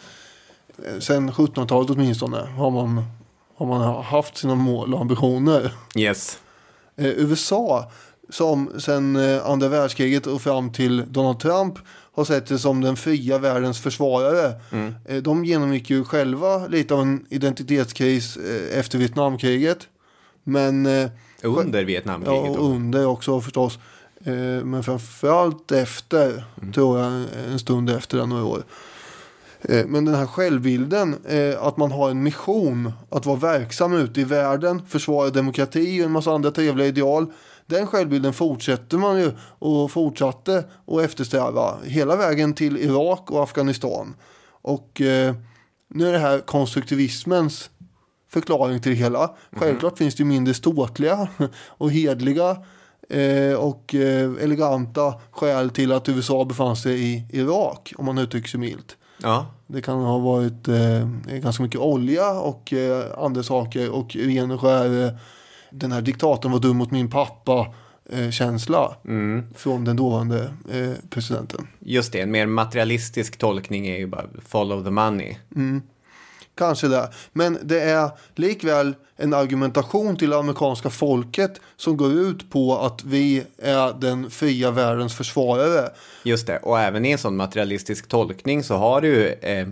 sen sjuttonhundratalet åtminstone har man, har man haft sina mål och ambitioner. Yes. Eh, U S A som sen eh, andra världskriget och fram till Donald Trump har sett det som den fria världens försvarare. Mm. Eh, de genomgick ju själva lite av en identitetskris eh, efter Vietnamkriget. Men, eh, under Vietnamkriget? Ja, under också förstås. Eh, men framförallt efter, mm. tror jag, en stund efter några år. Eh, men den här självbilden, eh, att man har en mission att vara verksam ute i världen, försvara demokrati och en massa andra trevliga ideal. Den självbilden fortsätter man ju och fortsatte att eftersträva hela vägen till Irak och Afghanistan. Och eh, nu är det här konstruktivismens förklaring till det hela. Mm. Självklart finns det ju mindre ståtliga och hedliga eh, och eh, eleganta skäl till att U S A befann sig i Irak, om man uttrycker sig milt. Ja. Det kan ha varit eh, ganska mycket olja och eh, andra saker och ren och skär eh, den här diktatorn var dum mot min pappa eh, känsla mm. från den dåvarande eh, presidenten. Just det, en mer materialistisk tolkning är ju bara follow the money. Mm. Kanske det. Men det är likväl en argumentation till amerikanska folket som går ut på att vi är den fria världens försvarare. Just det, och även i en sån materialistisk tolkning så har du eh,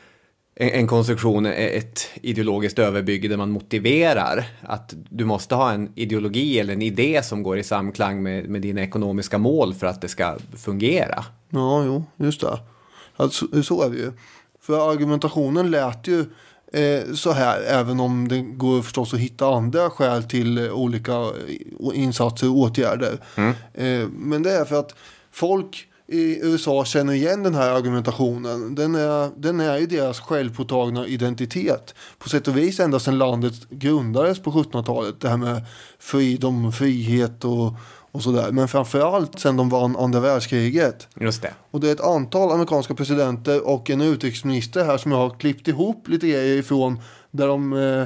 en konstruktion, ett ideologiskt överbygge där man motiverar att du måste ha en ideologi eller en idé som går i samklang med, med dina ekonomiska mål för att det ska fungera. Ja, jo, just det. Alltså, så är det ju. För argumentationen lät ju eh, så här, även om det går förstås att hitta andra skäl till eh, olika insatser och åtgärder. Mm. Eh, men det är för att folk i U S A känner igen den här argumentationen. Den är, den är ju deras självpåtagna identitet. På sätt och vis ända sedan landet grundades på sjuttonhundratalet. Det här med freedom, frihet och, och sådär. Men framförallt sedan de vann andra världskriget. Just det. Och det är ett antal amerikanska presidenter och en utrikesminister här som jag har klippt ihop lite grejer ifrån. Där de eh,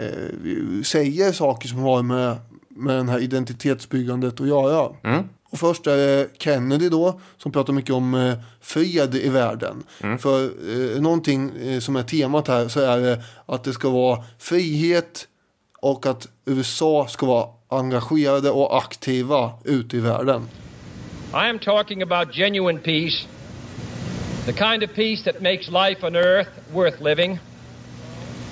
eh, säger saker som har med, med den här identitetsbyggandet att göra. Mm. Och först är det Kennedy då som pratar mycket om eh, fred i världen. Mm. För eh, någonting eh, som är temat här så är det att det ska vara frihet och att U S A ska vara engagerade och aktiva ute i världen. I am talking about genuine peace, the kind of peace that makes life on earth worth living,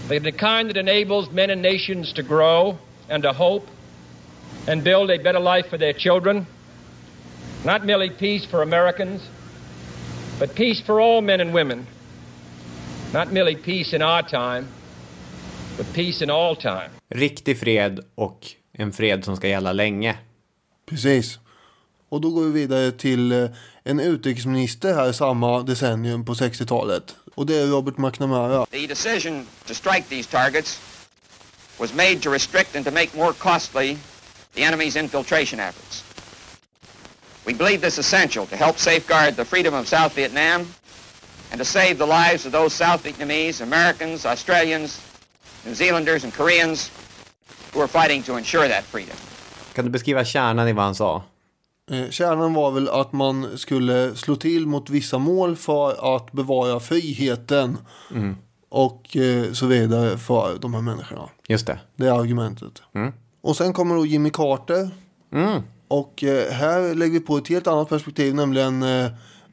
the kind that enables men and nations to grow and to hope and build a better life for their children. Not merely peace for Americans, but peace for all men and women. Not merely peace in our time, but peace in all time. Riktig fred och en fred som ska gälla länge. Precis. Och då går vi vidare till en utrikesminister här i samma decennium på sextiotalet. Och det är Robert McNamara. The decision to strike these targets was made to restrict and to make more costly the enemy's infiltration efforts. We believe this essential to help safeguard the freedom of South Vietnam and to save the lives of those South Vietnamese, Americans, Australians, New Zealanders and Koreans who are fighting to ensure that freedom. Kan du beskriva kärnan i vad han sa? Eh, kärnan var väl att man skulle slå till mot vissa mål för att bevara friheten mm. och eh, så vidare för de här människorna. Just det. Det är argumentet. Mm. Och sen kommer då Jimmy Carter. Mm. Och eh, här lägger vi på ett helt annat perspektiv, nämligen eh,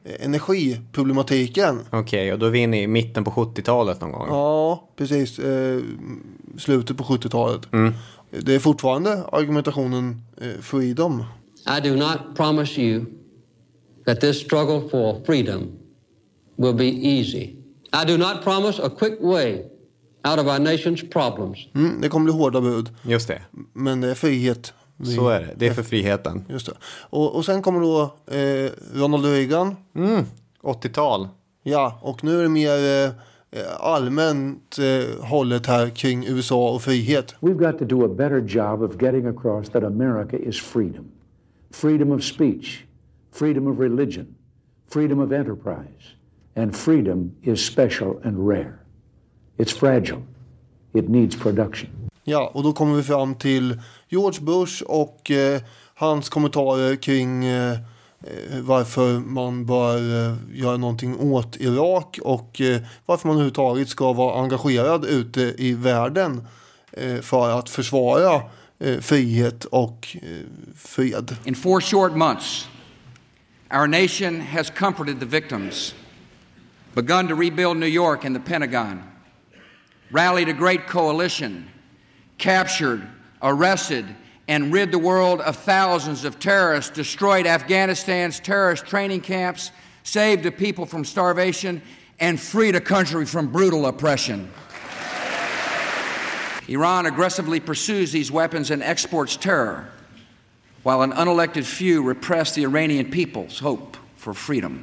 energiproblematiken. Okej, okay, och då är vi inne i mitten på sjuttiotalet någon gång. Ja, precis. Eh, slutet på sjuttiotalet. Mm. Det är fortfarande argumentationen eh, freedom. I do not promise you that this struggle for freedom will be easy. I do not promise a quick way out of our nation's problems. Mm, det kommer bli hårda bud. Just det. Men det är frihet. Vi, Så är det. Det är för friheten. Just det. Och, och sen kommer då eh, Ronald Reagan. Mm, åttiotal. Ja, och nu är det mer eh, allmänt eh, hållet här kring U S A och frihet. We've got to do a better job of getting across that America is freedom. Freedom of speech, freedom of religion, freedom of enterprise, and freedom is special and rare. It's fragile. It needs production. Ja, och då kommer vi fram till George Bush och eh, hans kommentarer kring eh, varför man bör eh, göra någonting åt Irak och eh, varför man överhuvudtaget ska vara engagerad ute i världen eh, för att försvara eh, frihet och eh, fred. In four short months, our nation has comforted the victims, begun to rebuild New York and the Pentagon, rallied a great coalition, captured, arrested, and rid the world of thousands of terrorists, destroyed Afghanistan's terrorist training camps, saved the people from starvation, and freed a country from brutal oppression. Iran aggressively pursues these weapons and exports terror, while an unelected few repress the Iranian people's hope for freedom.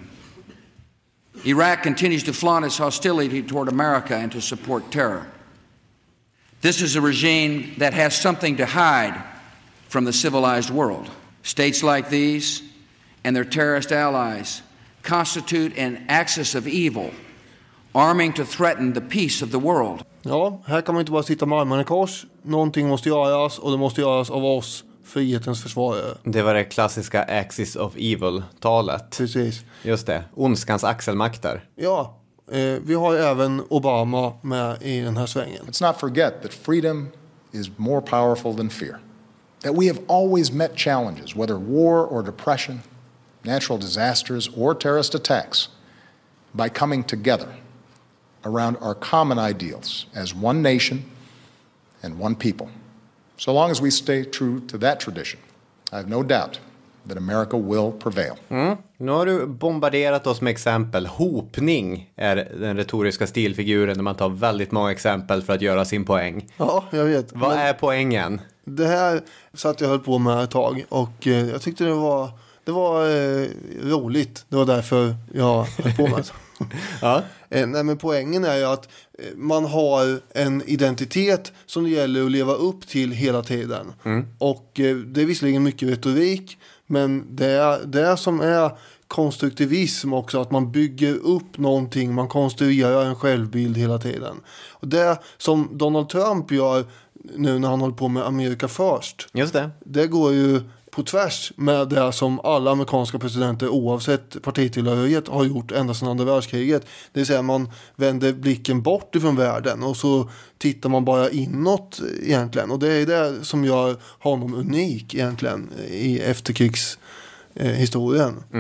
Iraq continues to flaunt its hostility toward America and to support terror. This is a regime that has something to hide from the civilized world. States like these and their terrorist allies constitute an axis of evil, arming to threaten the peace of the world. Ja, här kan man inte bara sitta med armarna i kors. Någonting måste göras och det måste göras av oss, frihetens försvarare. Det var det klassiska axis of evil-talet. Precis. Just det, ondskans axelmakter. Ja. Eh, vi har även Obama med i den här svängen. Let's not forget that freedom is more powerful than fear. That we have always met challenges, whether war or depression, natural disasters or terrorist attacks, by coming together around our common ideals as one nation and one people. So long as we stay true to that tradition, I have no doubt that America will prevail. Mm. Nu har du bombarderat oss med exempel. Hopning är den retoriska stilfiguren där man tar väldigt många exempel för att göra sin poäng. Ja, jag vet. Vad Men är poängen? Det här satt jag höll på med ett tag och eh, jag tyckte det var, det var eh, roligt. Det var därför jag höll på med det. Ja. eh, nej, men poängen är ju att eh, man har en identitet som det gäller att leva upp till hela tiden. Mm. Och eh, det är visserligen mycket retorik, men det är det som är konstruktivism också, att man bygger upp någonting, man konstruerar en självbild hela tiden. Och det som Donald Trump gör nu när han håller på med America First. Just det. Det går ju på tvärs med det som alla amerikanska presidenter oavsett partitillhörighet har gjort ända sedan andra världskriget. Det vill säga man vänder blicken bort ifrån världen och så tittar man bara inåt egentligen. Och det är det som gör honom unik egentligen i efterkrigshistorien. Mm.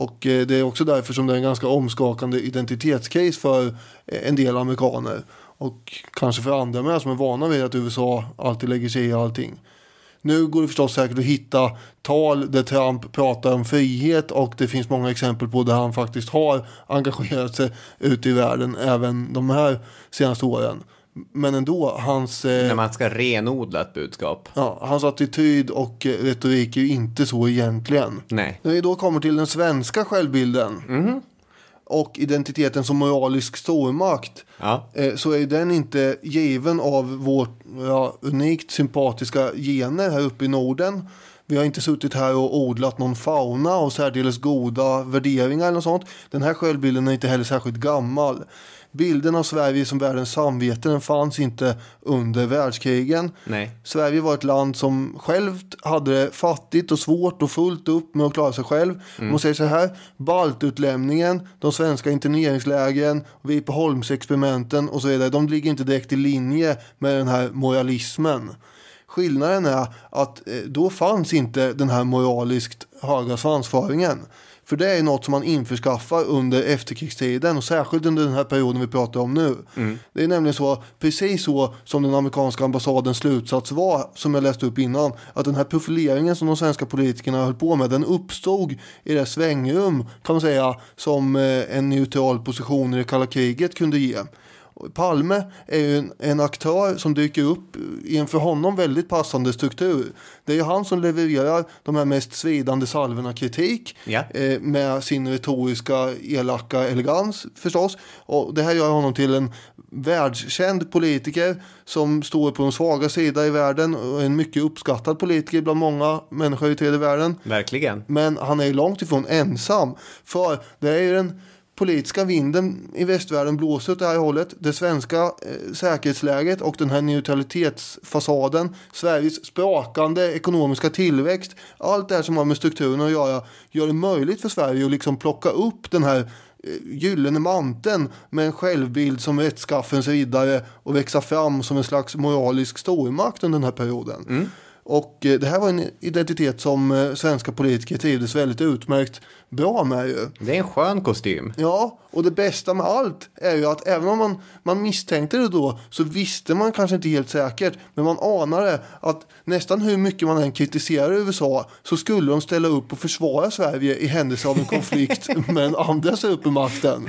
Och eh, det är också därför som det är en ganska omskakande identitetscase för eh, en del amerikaner. Och kanske för andra med som är vana vid att U S A alltid lägger sig i allting. Nu går det förstås säkert att hitta tal där Trump pratar om frihet, och det finns många exempel på där han faktiskt har engagerat sig ute i världen även de här senaste åren. Men ändå, hans... Eh, När man ska renodla ett budskap. Ja, hans attityd och eh, retorik är ju inte så egentligen. Nej. När vi då kommer till den svenska självbilden Mm. och identiteten som moralisk stormakt, ja. eh, så är den inte given av vårt ja, unikt sympatiska gener här uppe i Norden. Vi har inte suttit här och odlat någon fauna och särdeles goda värderingar eller något sånt. Den här självbilden är inte heller särskilt gammal. Bilden av Sverige som världens samvete, den fanns inte under världskrigen. Nej. Sverige var ett land som självt hade fattigt och svårt och fullt upp med att klara sig själv. Mm. Man säger så här: baltutlämningen, de svenska interneringslägren, Vipeholmsexperimenten och så vidare, de ligger inte direkt i linje med den här moralismen. Skillnaden är att då fanns inte den här moraliskt höga svansföringen. För det är något som man införskaffar under efterkrigstiden, och särskilt under den här perioden vi pratar om nu. Mm. Det är nämligen så, precis så som den amerikanska ambassadens slutsats var, som jag läste upp innan, att den här profileringen som de svenska politikerna höll på med, den uppstod i det svängrum, kan man säga, som en neutral position i det kalla kriget kunde ge. Palme är ju en, en aktör som dyker upp i en för honom väldigt passande struktur. Det är ju han som levererar de här mest svidande salverna kritik, ja. eh, med sin retoriska elaka elegans förstås. Och det här gör honom till en världskänd politiker som står på en svaga sida i världen, och en mycket uppskattad politiker bland många människor i tredje världen. Verkligen. Men han är ju långt ifrån ensam, för det är ju den politiska vinden i västvärlden blåser åt det här hållet. Det svenska eh, säkerhetsläget och den här neutralitetsfasaden, Sveriges sprakande ekonomiska tillväxt, allt det här som har med strukturen att göra, gör det möjligt för Sverige att liksom plocka upp den här eh, gyllene manteln med en självbild som rättskaffens riddare och växa fram som en slags moralisk stormakt under den här perioden. Mm. Och eh, det här var en identitet som eh, svenska politiker trivdes väldigt utmärkt bra med ju. Det är en skön kostym. Ja, och det bästa med allt är ju att även om man, man misstänkte det då, så visste man kanske inte helt säkert, men man anade att nästan hur mycket man än kritiserar U S A, så skulle de ställa upp och försvara Sverige i händelse av en konflikt med den andra supermakten.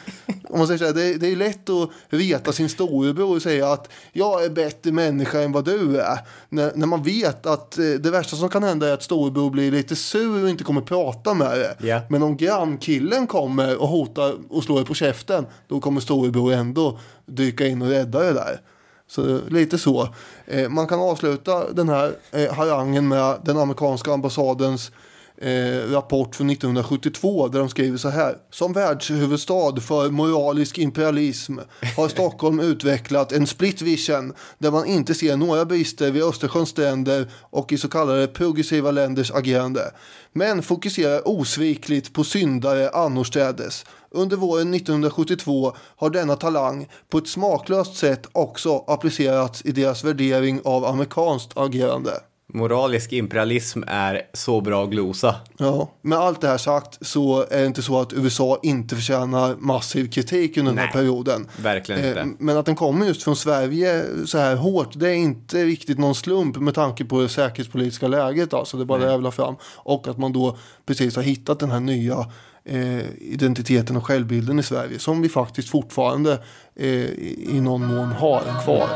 Om man säger så här, det, det är lätt att reta sin storebror och säga att jag är bättre människa än vad du är. När, när man vet att eh, det värsta som kan hända är att storebror blir lite sur och inte kommer prata med det. Yeah. Men om grannkillen kommer och hotar och slår på käften, då kommer storebror ändå dyka in och rädda det där. Så lite så. Eh, man kan avsluta den här eh, harangen med den amerikanska ambassadens Eh, rapport från nittonhundrasjuttiotvå, där de skriver så här: som världshuvudstad för moralisk imperialism har Stockholm utvecklat en split vision där man inte ser några brister vid Östersjöns stränder och i så kallade progressiva länders agerande, men fokuserar osvikligt på syndare annorstädes. Under våren nittonhundrasjuttiotvå har denna talang på ett smaklöst sätt också applicerats i deras värdering av amerikanskt agerande. Moralisk imperialism är så bra glosa. Ja, med allt det här sagt så är det inte så att U S A inte förtjänar massiv kritik under den här perioden. Verkligen inte. Men att den kommer just från Sverige så här hårt, det är inte riktigt någon slump med tanke på det säkerhetspolitiska läget. Alltså det bara jävla fram. Och att man då precis har hittat den här nya eh, identiteten och självbilden i Sverige, som vi faktiskt fortfarande eh, i någon mån har kvar.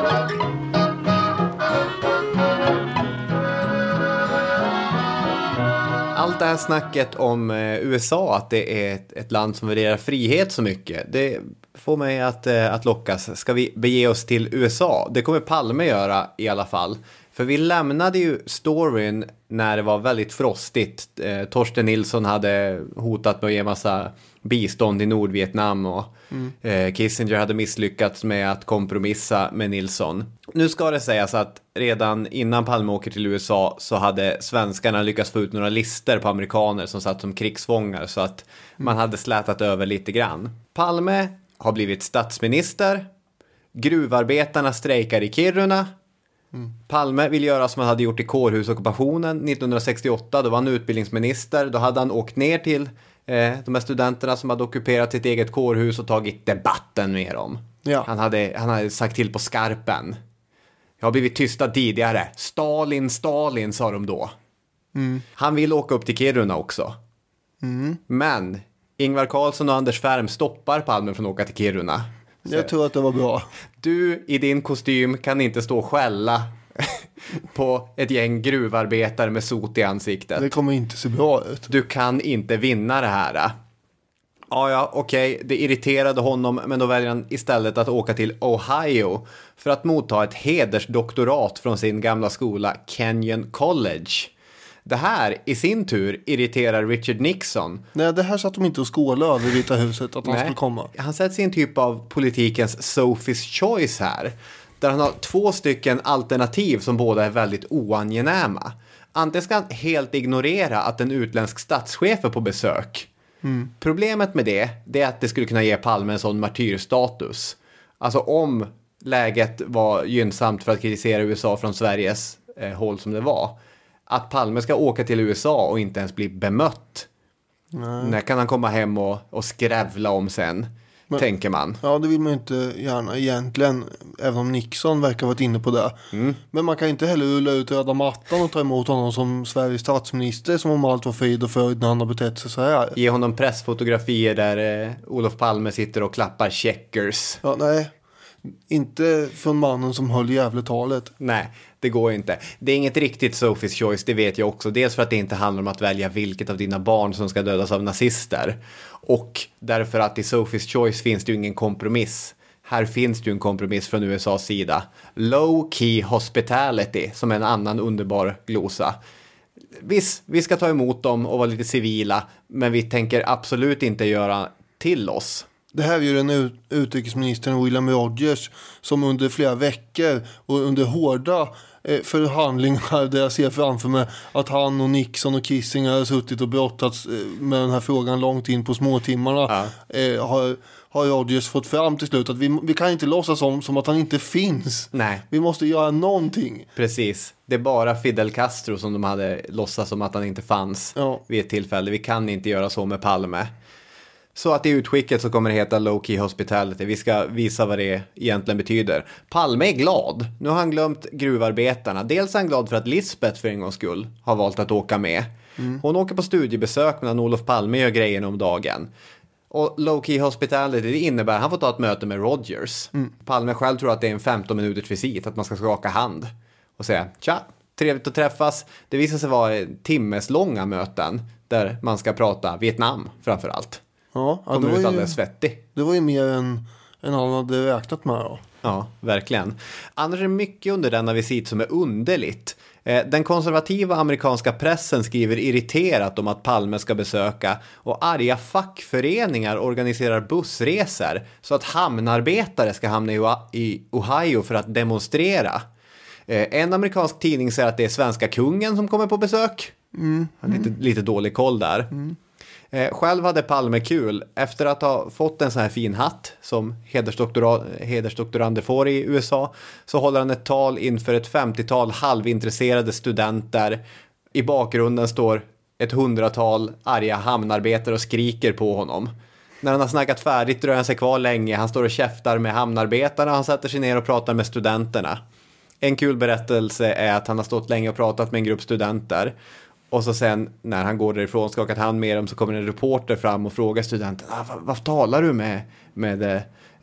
Allt det här snacket om U S A, att det är ett, ett land som värderar frihet så mycket, det får mig att, att lockas. Ska vi bege oss till U S A? Det kommer Palme göra i alla fall. För vi lämnade ju storyn när det var väldigt frostigt. Eh, Torsten Nilsson hade hotat med att ge massa bistånd i Nordvietnam och mm. eh, Kissinger hade misslyckats med att kompromissa med Nilsson. Nu ska det sägas att redan innan Palme åker till U S A så hade svenskarna lyckats få ut några lister på amerikaner som satt som krigsfångar, så att mm. man hade slätat över lite grann. Palme har blivit statsminister. Gruvarbetarna strejkar i Kiruna. Mm. Palme vill göra som han hade gjort i kårhusockupationen nittonhundrasextioåtta. Då var han utbildningsminister. Då hade han åkt ner till Eh, de här studenterna som hade ockuperat sitt eget kårhus och tagit debatten med dem. Ja. Han, hade, han hade sagt till på skarpen. Jag har blivit tysta tidigare. Stalin, Stalin, sa de då. Mm. Han vill åka upp till Kiruna också. Mm. Men Ingvar Carlsson och Anders Färm stoppar Palme från att åka till Kiruna. Så jag tror att det var bra. Du i din kostym kan inte stå och skälla på ett gäng gruvarbetare med sot i ansiktet. Det kommer inte se bra ut. Du kan inte vinna det här. Ja, ja, okej. Det irriterade honom, men då väljer han istället att åka till Ohio för att motta ett hedersdoktorat från sin gamla skola Kenyon College. Det här i sin tur irriterar Richard Nixon. Nej, det här satt de inte och skålade över Vita huset att han skulle komma. Han sätter sin typ av politikens Sophie's Choice här. Där han har två stycken alternativ som båda är väldigt oangenäma. Antingen ska han helt ignorera att en utländsk statschef är på besök. Mm. Problemet med det, det är att det skulle kunna ge Palme en sån martyrstatus. Alltså om läget var gynnsamt för att kritisera U S A från Sveriges eh, håll som det var. Att Palme ska åka till U S A och inte ens bli bemött. Nej. När kan han komma hem och, och skrävla om sen, Men, tänker man. Ja, det vill man inte gärna egentligen, även om Nixon verkar ha varit inne på det. Mm. Men man kan inte heller rulla ut röda mattan och ta emot honom som Sveriges statsminister som om allt var frid och fröjd när han har betett sig så här. Ge honom pressfotografier där eh, Olof Palme sitter och klappar checkers. Ja, nej. Inte från mannen som höll Gävletalet. Nej, det går inte. Det är inget riktigt Sophie's Choice, det vet jag också. Dels för att det inte handlar om att välja vilket av dina barn som ska dödas av nazister. Och därför att i Sophie's Choice finns det ju ingen kompromiss. Här finns det ju en kompromiss från U S A:s sida. Low Key Hospitality, som är en annan underbar glosa. Visst, vi ska ta emot dem och vara lite civila, men vi tänker absolut inte göra till oss. Det här är ju den ut- utrikesministern William Rogers som under flera veckor och under hårda eh, förhandlingar där jag ser framför mig att han och Nixon och Kissinger har suttit och brottats eh, med den här frågan långt in på småtimmarna. Ja. Eh, har, har Rogers fått fram till slut att vi, vi kan inte låtsas som, som att han inte finns. Nej. Vi måste göra någonting. Precis. Det är bara Fidel Castro som de hade låtsats som att han inte fanns ja. vid ett tillfälle. Vi kan inte göra så med Palme. Så att i utskicket så kommer det heta Low Key Hospitality. Vi ska visa vad det egentligen betyder. Palme är glad. Nu har han glömt gruvarbetarna. Dels är han glad för att Lisbeth för en gångs skull har valt att åka med. Mm. Hon åker på studiebesök medan Olof Palme gör grejen om dagen. Och Low Key Hospitality, det innebär att han får ta ett möte med Rogers. Mm. Palme själv tror att det är en femton minuters visit. Att man ska skaka hand och säga tja, trevligt att träffas. Det visar sig vara timmeslånga möten där man ska prata Vietnam framför allt. Ja, ja, kommer det, ut var ju, alldeles svettig. det var ju mer än, än han hade räknat med då. Ja, verkligen. Annars är det mycket under denna visit som är underligt. Den konservativa amerikanska pressen skriver irriterat om att Palme ska besöka och arga fackföreningar organiserar bussresor så att hamnarbetare ska hamna i Ohio för att demonstrera. En amerikansk tidning säger att det är svenska kungen som kommer på besök. Mm. Lite, lite dålig koll där. Mm. Själv hade Palme kul. Efter att ha fått en sån här fin hatt som hedersdoktorander får i U S A så håller han ett tal inför ett femtiotal halvintresserade studenter. I bakgrunden står ett hundratal arga hamnarbetare och skriker på honom. När han har snackat färdigt dröjer han sig kvar länge. Han står och käftar med hamnarbetarna. Han sätter sig ner och pratar med studenterna. En kul berättelse är att han har stått länge och pratat med en grupp studenter. Och så sen när han går därifrån skakat hand med dem så kommer en reporter fram och frågar studenten ah, vad, vad talar du med, med, eh,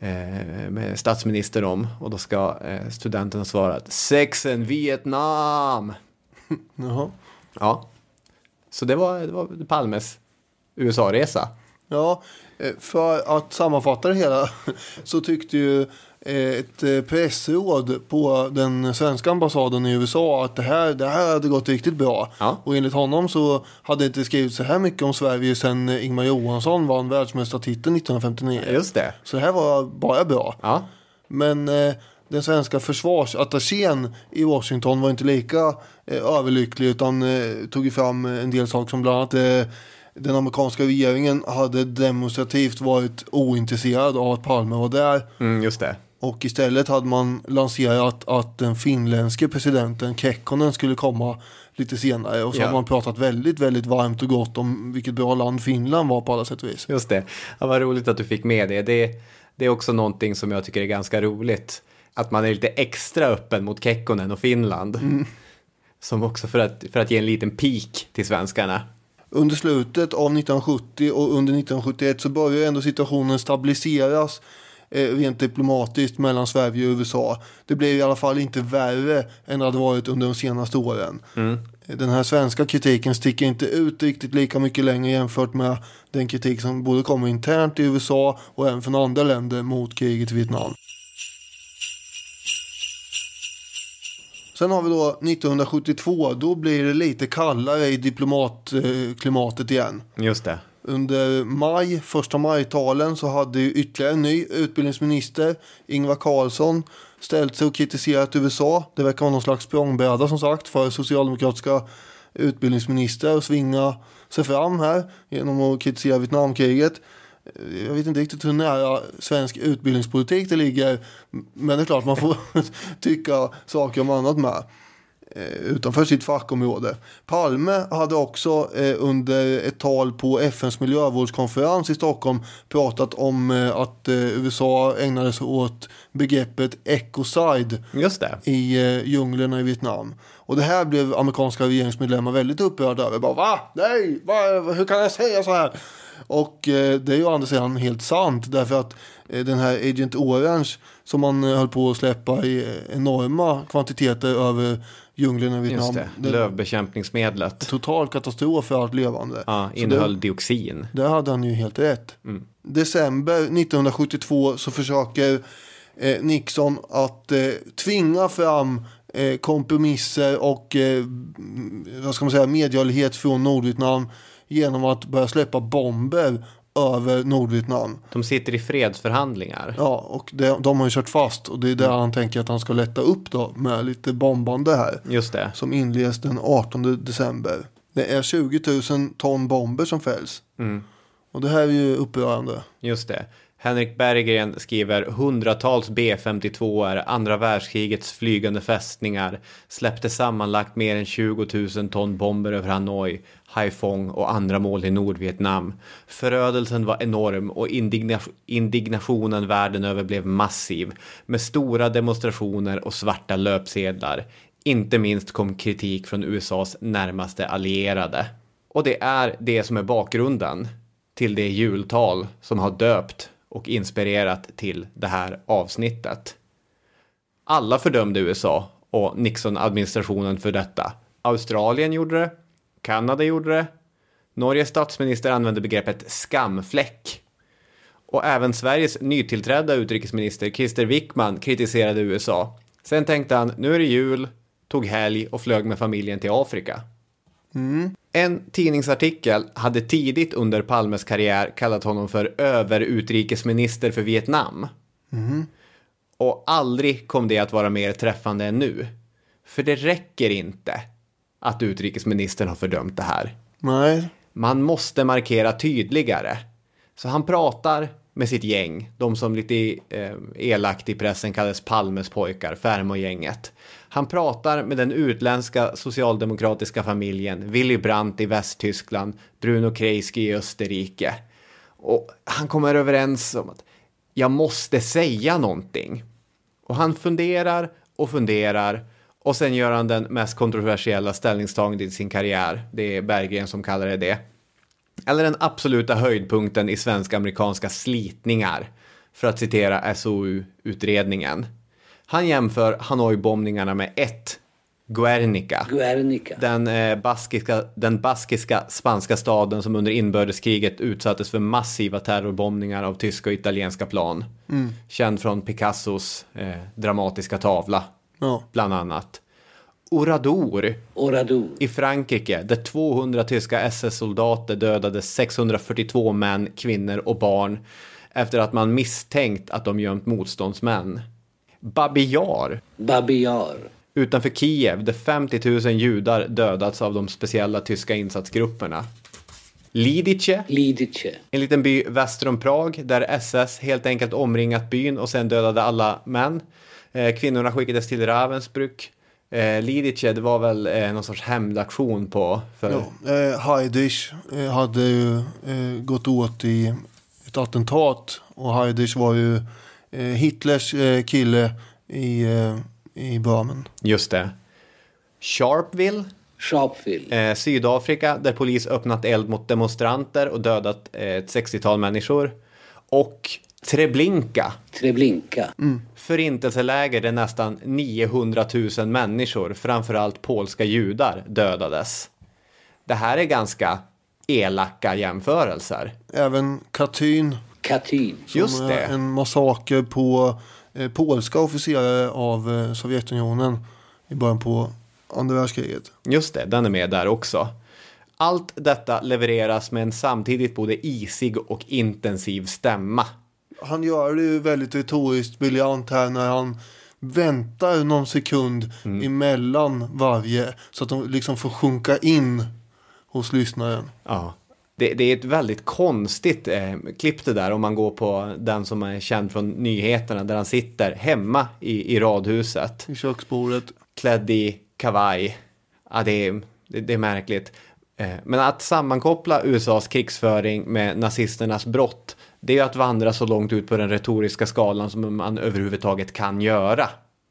med statsministern om? Och då ska eh, studenten svara att sex and Vietnam. Jaha. Ja. Så det var, det var Palmes U S A-resa. Ja, för att sammanfatta det hela så tyckte ju ett pressråd på den svenska ambassaden i U S A att det här, det här hade gått riktigt bra. Ja. Och enligt honom så hade det inte skrivit så här mycket om Sverige sedan Ingmar Johansson vann världsmästartiteln nittonhundrafemtionio. Just det. Så det här var bara bra. Ja. Men eh, den svenska försvarsattachén i Washington var inte lika eh, överlycklig utan eh, tog fram en del saker som bland annat eh, den amerikanska regeringen hade demonstrativt varit ointresserad av att Palme var där. Mm, just det. Och istället hade man lanserat att den finländske presidenten Kekkonen skulle komma lite senare. Och så ja. har man pratat väldigt, väldigt varmt och gott om vilket bra land Finland var på alla sätt och vis. Just det. Ja, vad roligt att du fick med det. det. Det är också någonting som jag tycker är ganska roligt. Att man är lite extra öppen mot Kekkonen och Finland. Mm. Som också för att, för att ge en liten pik till svenskarna. Under slutet av nittonhundrasjuttio och under nittonhundrasjuttioett så börjar ändå situationen stabiliseras eh, rent diplomatiskt mellan Sverige och U S A. Det blev i alla fall inte värre än det hade varit under de senaste åren. Mm. Den här svenska kritiken sticker inte ut riktigt lika mycket längre jämfört med den kritik som både kommer internt i U S A och även från andra länder mot kriget i Vietnam. Sen har vi då nittonhundrasjuttiotvå, då blir det lite kallare i diplomatklimatet igen. Just det. Under maj, första majtalen så hade ju ytterligare en ny utbildningsminister, Ingvar Carlsson, ställt sig och kritiserat U S A. Det verkar vara någon slags språngbräda som sagt för socialdemokratiska utbildningsminister att svinga sig fram här genom att kritisera Vietnamkriget. Jag vet inte riktigt hur nära svensk utbildningspolitik det ligger, men det är klart man får tycka saker om annat med utanför sitt fackområde. Palme hade också eh, under ett tal på F N:s miljövårdskonferens i Stockholm pratat om eh, att eh, U S A ägnade sig åt begreppet ecocide. Just det. I eh, djunglerna i Vietnam. Och det här blev amerikanska regeringsmedlemmar väldigt upprörda över. Bara, va? Nej, va? Hur kan jag säga så här? Och eh, det är ju å andra sidan helt sant, därför att eh, den här Agent Orange som man eh, höll på att släppa i eh, enorma kvantiteter över djunglen i Vietnam. Just det, lövbekämpningsmedlet. Total katastrof för allt levande. Ja, innehöll det, dioxin. Det hade han ju helt rätt. Mm. December nittonhundrasjuttiotvå så försöker eh, Nixon att eh, tvinga fram eh, kompromisser och eh, vad ska man säga, medgörlighet från Nordvietnam genom att börja släppa bomber över Nordvietnam. De sitter i fredsförhandlingar. Ja, och det, de har ju kört fast. Och det är där mm. han tänker att han ska lätta upp då med lite bombande här. Just det. Som inleds den artonde december. Det är tjugo tusen ton bomber som fälls. Mm. Och det här är ju upprörande. Just det. Henrik Berggren skriver hundratals B femtiotvåor, andra världskrigets flygande fästningar, släppte sammanlagt mer än tjugo tusen ton bomber över Hanoi, Haiphong och andra mål i Nordvietnam. Förödelsen var enorm och indigna- indignationen världen över blev massiv, med stora demonstrationer och svarta löpsedlar. Inte minst kom kritik från U S A:s närmaste allierade. Och det är det som är bakgrunden till det jultal som har döpt och inspirerat till det här avsnittet. Alla fördömde U S A och Nixon-administrationen för detta. Australien gjorde det, Kanada gjorde det, Norges statsminister använde begreppet skamfläck. Och även Sveriges nytillträdda utrikesminister Krister Wickman kritiserade U S A. Sen tänkte han, nu är det jul, tog helg och flög med familjen till Afrika. Mm. En tidningsartikel hade tidigt under Palmes karriär kallat honom för överutrikesminister för Vietnam. Mm. Och aldrig kom det att vara mer träffande än nu. För det räcker inte att utrikesministern har fördömt det här. Nej. Man måste markera tydligare. Så han pratar med sitt gäng, de som lite eh, elakt i pressen kallades Palmes pojkar, Färmo-gänget. Han pratar med den utländska socialdemokratiska familjen, Willy Brandt i Västtyskland, Bruno Kreisky i Österrike. Och han kommer överens om att jag måste säga någonting. Och han funderar och funderar och sen gör han den mest kontroversiella ställningstagandet i sin karriär. Det är Berggren som kallar det det. Eller den absoluta höjdpunkten i svensk-amerikanska slitningar, för att citera S O U-utredningen. Han jämför Hanoi-bombningarna med ett Guernica. Guernica. Den, eh, baskiska, den baskiska spanska staden som under inbördeskriget utsattes för massiva terrorbombningar av tyska och italienska plan. Mm. Känd från Picassos eh, dramatiska tavla, ja. Bland annat. Oradour, Oradour i Frankrike, där tvåhundra tyska S S-soldater dödade sexhundrafyrtiotvå män, kvinnor och barn efter att man misstänkt att de gömt motståndsmän. Babi Yar, Babi Yar utanför Kiev, där femtio tusen judar dödats av de speciella tyska insatsgrupperna. Lidice. Lidice. En liten by väster om Prag där S S helt enkelt omringat byn och sen dödade alla män. Eh, kvinnorna skickades till Ravensbrück. Eh, Lidice, det var väl eh, någon sorts hämndaktion på... För... Ja, eh, Heydrich eh, hade ju eh, gått åt i ett attentat och Heydrich var ju eh, Hitlers eh, kille i, eh, i Böhmen. Just det. Sharpeville. Sharpeville. Eh, Sydafrika, där polis öppnat eld mot demonstranter och dödat eh, ett sextiotal människor. Och Treblinka. Treblinka. Mm. Förintelseläger där nästan niohundratusen människor, framförallt polska judar, dödades. Det här är ganska elaka jämförelser. Även Katyn. Katyn. Just det. En massaker på eh, polska officerare av eh, Sovjetunionen i början på andra världskriget. Just det, den är med där också. Allt detta levereras med en samtidigt både isig och intensiv stämma. Han gör det ju väldigt retoriskt briljant här när han väntar någon sekund mm. emellan varje så att de liksom får sjunka in hos lyssnaren. Ja, det, det är ett väldigt konstigt eh, klipp det där om man går på den som är känd från nyheterna där han sitter hemma i, i radhuset. I köksbordet. Klädd i kavaj. Ja, det är, det, det är märkligt. Eh, men att sammankoppla U S A:s krigsföring med nazisternas brott, det är att vandra så långt ut på den retoriska skalan som man överhuvudtaget kan göra.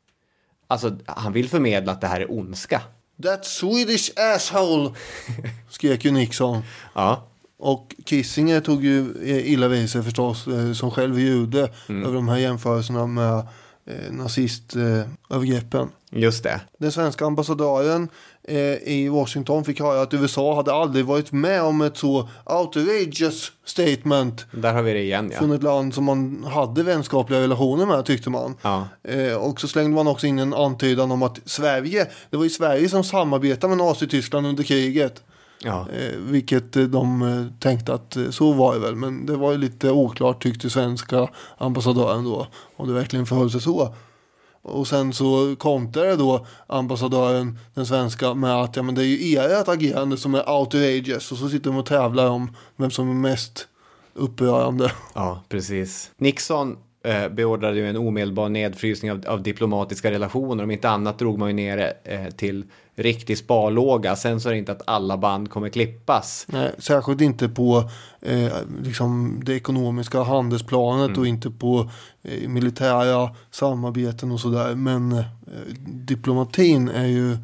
Alltså, han vill förmedla att det här är ondska. That Swedish asshole, skrek ju Nixon. Ja. Och Kissinger tog ju illa vid sig förstås, som själv är jude, mm. över de här jämförelserna med eh, nazistövergreppen. Just det. Den svenska ambassadören eh, i Washington fick höra att U S A hade aldrig varit med om ett så outrageous statement. Där har vi det igen, ja. Från ett land som man hade vänskapliga relationer med, tyckte man. Ja. Eh, och så slängde man också in en antydan om att Sverige, det var ju Sverige som samarbetade med Nazityskland under kriget. Ja. Eh, vilket de eh, tänkte att eh, så var det väl. Men det var ju lite oklart, tyckte svenska ambassadören då, om det verkligen förhöll sig så. Och sen så kontrade då ambassadören, den svenska, med att ja, men det är ju ert agerande som är outrageous. Och så sitter de och tävlar om vem som är mest upprörande. Ja, precis. Nixon eh, beordrade ju en omedelbar nedfrysning av, av diplomatiska relationer. Om inte annat drog man ju ner det eh, till riktig sparlåga. Sen så är det inte att alla band kommer klippas. Nej, särskilt inte på eh, liksom det ekonomiska handelsplanet mm. och inte på eh, militära samarbeten och sådär. Men eh, diplomatin är ju,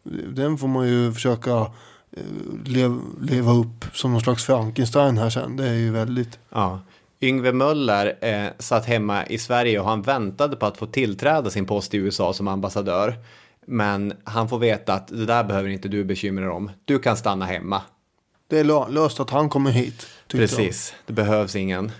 den får man ju försöka eh, lev, leva upp som någon slags Frankenstein här sen. Det är ju väldigt... Ja. Yngve Möller eh, satt hemma i Sverige och han väntade på att få tillträda sin post i U S A som ambassadör. Men han får veta att det där behöver inte du bekymra dig om. Du kan stanna hemma. Det är löst att han kommer hit. Precis, jag. Det behövs ingen.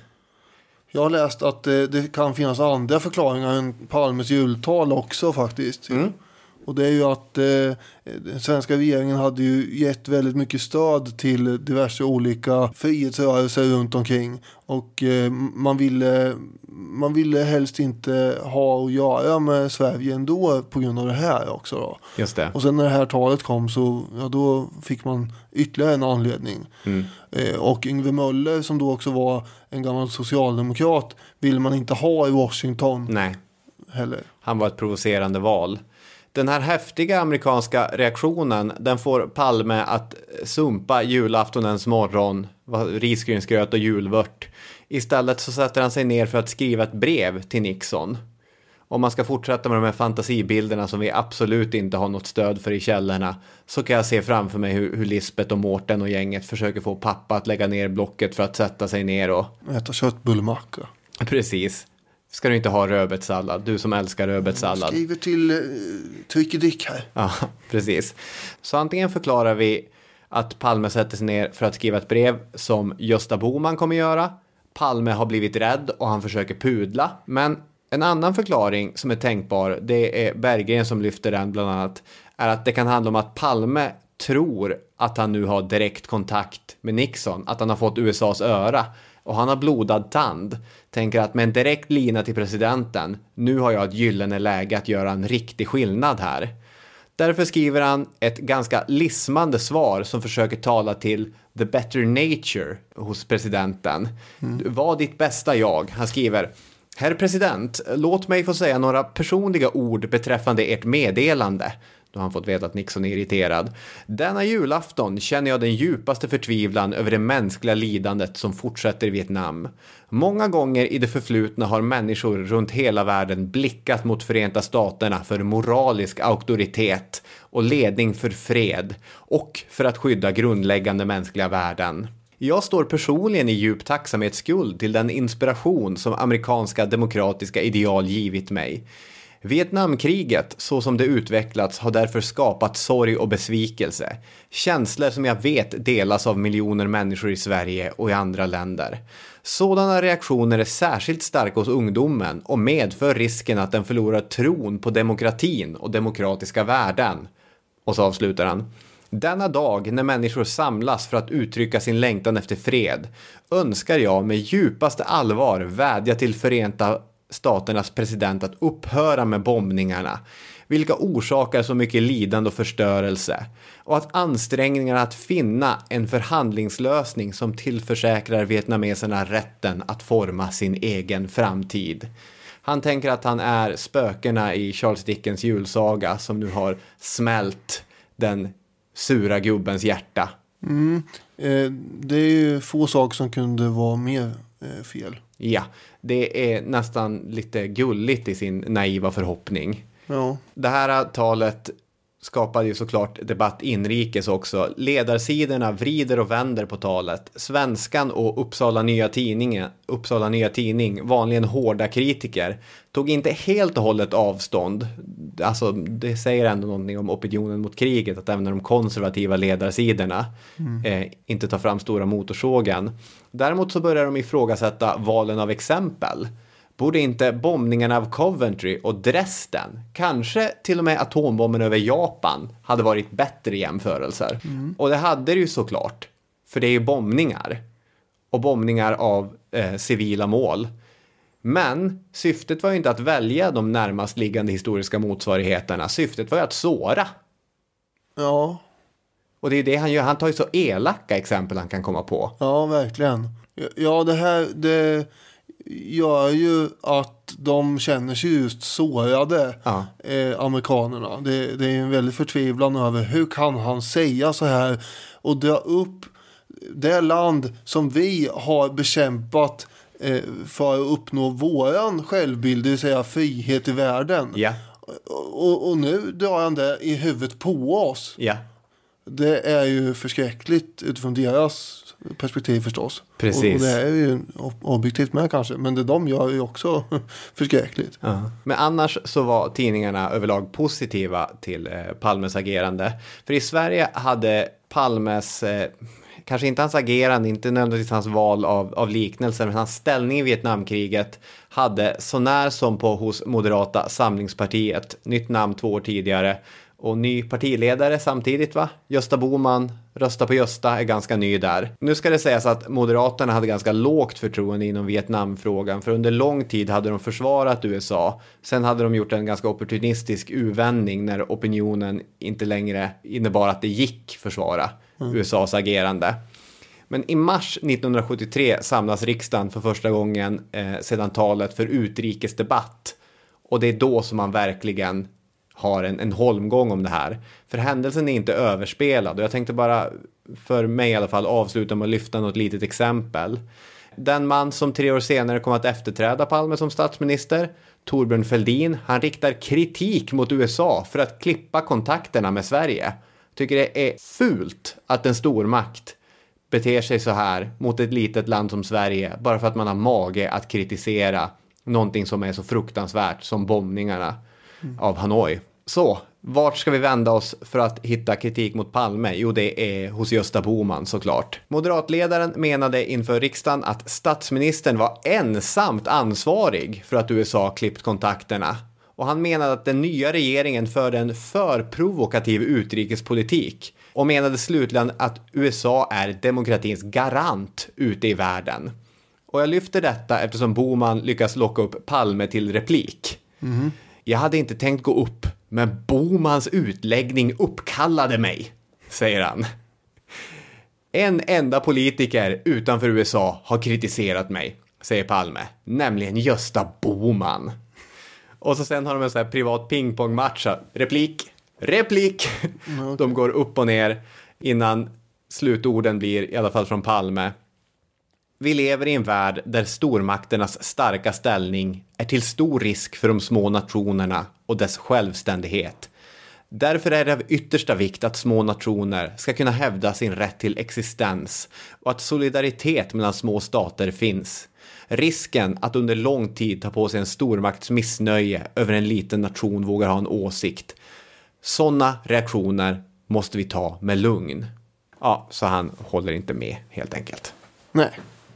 Jag har läst att det, det kan finnas andra förklaringar än Palmes jultal också faktiskt. Mm. Och det är ju att eh, den svenska regeringen hade ju gett väldigt mycket stöd till diverse olika frihetsrörelser runt omkring. Och eh, man ville man ville helst inte ha att göra med Sverige ändå på grund av det här också då. Just det. Och sen när det här talet kom så ja, då fick man ytterligare en anledning. Mm. Eh, och Yngve Möller som då också var en gammal socialdemokrat vill man inte ha i Washington. Nej. Heller. Han var ett provocerande val. Den här häftiga amerikanska reaktionen, den får Palme att sumpa julaftonens morgon, risgrynsgröt och julvört. Istället så sätter han sig ner för att skriva ett brev till Nixon. Om man ska fortsätta med de här fantasibilderna som vi absolut inte har något stöd för i källorna, så kan jag se framför mig hur, hur Lisbeth och Mårten och gänget försöker få pappa att lägga ner blocket för att sätta sig ner och... äta köttbullemacka. Precis. Ska du inte ha rödbetssallad? Du som älskar rödbetssallad. Jag skriver till uh, Tryckedick här. Ja, precis. Så antingen förklarar vi att Palme sätter sig ner för att skriva ett brev som Gösta Bohman kommer göra. Palme har blivit rädd och han försöker pudla. Men en annan förklaring som är tänkbar, det är Berggren som lyfter den bland annat, är att det kan handla om att Palme tror att han nu har direkt kontakt med Nixon. Att han har fått U S A:s öra. Och han har blodad tand. Tänker att med en direkt lina till presidenten, nu har jag ett gyllene läge att göra en riktig skillnad här. Därför skriver han ett ganska lismande svar som försöker tala till the better nature hos presidenten. Mm. Var ditt bästa jag. Han skriver: Herr president, låt mig få säga några personliga ord beträffande ert meddelande. Då har han fått veta att Nixon är irriterad. Denna julafton känner jag den djupaste förtvivlan över det mänskliga lidandet som fortsätter i Vietnam. Många gånger i det förflutna har människor runt hela världen blickat mot Förenta Staterna för moralisk auktoritet och ledning för fred och för att skydda grundläggande mänskliga värden. Jag står personligen i djup tacksamhetsskuld till den inspiration som amerikanska demokratiska ideal givit mig. Vietnamkriget, så som det utvecklats, har därför skapat sorg och besvikelse. Känslor som jag vet delas av miljoner människor i Sverige och i andra länder. Sådana reaktioner är särskilt starka hos ungdomen och medför risken att den förlorar tron på demokratin och demokratiska värden. Och så avslutar han. Denna dag när människor samlas för att uttrycka sin längtan efter fred önskar jag med djupaste allvar vädja till Förenta Staternas president att upphöra med bombningarna, vilka orsakar så mycket lidande och förstörelse, och att ansträngningarna att finna en förhandlingslösning som tillförsäkrar vietnameserna rätten att forma sin egen framtid. Han tänker att han är spökena i Charles Dickens julsaga som nu har smält den sura gubbens hjärta. Mm. Eh, det är ju få saker som kunde vara mer eh, fel. Ja, det är nästan lite gulligt i sin naiva förhoppning. Ja. Det här talet skapade ju såklart debatt inrikes också. Ledarsidorna vrider och vänder på talet. Svenskan och Uppsala Nya Tidning, Uppsala Nya Tidning, vanligen hårda kritiker, tog inte helt och hållet avstånd. Alltså, det säger ändå någonting om opinionen mot kriget, att även de konservativa ledarsidorna mm. eh, inte tar fram stora motorsågen. Däremot så börjar de ifrågasätta valen av exempel. Borde inte bombningarna av Coventry och Dresden, kanske till och med atombomben över Japan, hade varit bättre jämförelser? Mm. Och det hade det ju såklart. För det är ju bombningar. Och bombningar av eh, civila mål. Men syftet var ju inte att välja de närmast liggande historiska motsvarigheterna. Syftet var ju att såra. Ja. Och det är det han gör. Han tar ju så elaka exempel han kan komma på. Ja, verkligen. Ja, det här... det gör ju att de känner sig just sårade, ja. eh, amerikanerna. Det, det är en väldigt förtvivlan över hur kan han säga så här och dra upp det land som vi har bekämpat eh, för att uppnå våran självbild, det vill säga frihet i världen. Ja. Och, och nu drar han det i huvudet på oss. Ja. Det är ju förskräckligt utifrån deras perspektiv förstås. Precis. Och, och det är ju objektivt med kanske. Men det de gör är ju också förskräckligt. Ja. Men annars så var tidningarna överlag positiva till eh, Palmes agerande. För i Sverige hade Palmes, eh, kanske inte hans agerande, inte nödvändigtvis hans val av, av liknelser, men hans ställning i Vietnamkriget hade så när som på hos Moderata samlingspartiet, nytt namn två år tidigare, och ny partiledare samtidigt, va? Gösta Bohman, rösta på Gösta, är ganska ny där. Nu ska det sägas att Moderaterna hade ganska lågt förtroende inom Vietnamfrågan, för under lång tid hade de försvarat U S A. Sen hade de gjort en ganska opportunistisk uvändning när opinionen inte längre innebar att det gick försvara mm. U S A:s agerande. Men i mars nittonhundrasjuttiotre samlas riksdagen för första gången eh, sedan talet för utrikesdebatt. Och det är då som man verkligen har en, en holmgång om det här. För händelsen är inte överspelad. Och jag tänkte bara, för mig i alla fall, avsluta med att lyfta något litet exempel. Den man som tre år senare kom att efterträda Palme som statsminister, Thorbjörn Fälldin, han riktar kritik mot U S A för att klippa kontakterna med Sverige. Tycker det är fult att en stormakt beter sig så här mot ett litet land som Sverige bara för att man har mage att kritisera någonting som är så fruktansvärt som bombningarna mm. av Hanoi. Så, vart ska vi vända oss för att hitta kritik mot Palme? Jo, det är hos Gösta Bohman såklart. Moderatledaren menade inför riksdagen att statsministern var ensamt ansvarig för att U S A klippt kontakterna. Och han menade att den nya regeringen förde en för provokativ utrikespolitik. Och menade slutligen att U S A är demokratins garant ute i världen. Och jag lyfter detta eftersom Bohman lyckas locka upp Palme till replik. Mm. Jag hade inte tänkt gå upp Men Bomans utläggning uppkallade mig, säger han. En enda politiker utanför U S A har kritiserat mig, säger Palme, nämligen Gösta Bohman. Och så sen har de en sån här privat pingpongmatch. Replik, replik. Mm, okay. De går upp och ner innan slutorden blir, i alla fall från Palme. Vi lever i en värld där stormakternas starka ställning är till stor risk för de små nationerna och dess självständighet. Därför är det av yttersta vikt att små nationer ska kunna hävda sin rätt till existens och att solidaritet mellan små stater finns. Risken att under lång tid ta på sig en stormakts missnöje över en liten nation vågar ha en åsikt. Sådana reaktioner måste vi ta med lugn. Ja, så han håller inte med helt enkelt. Nej.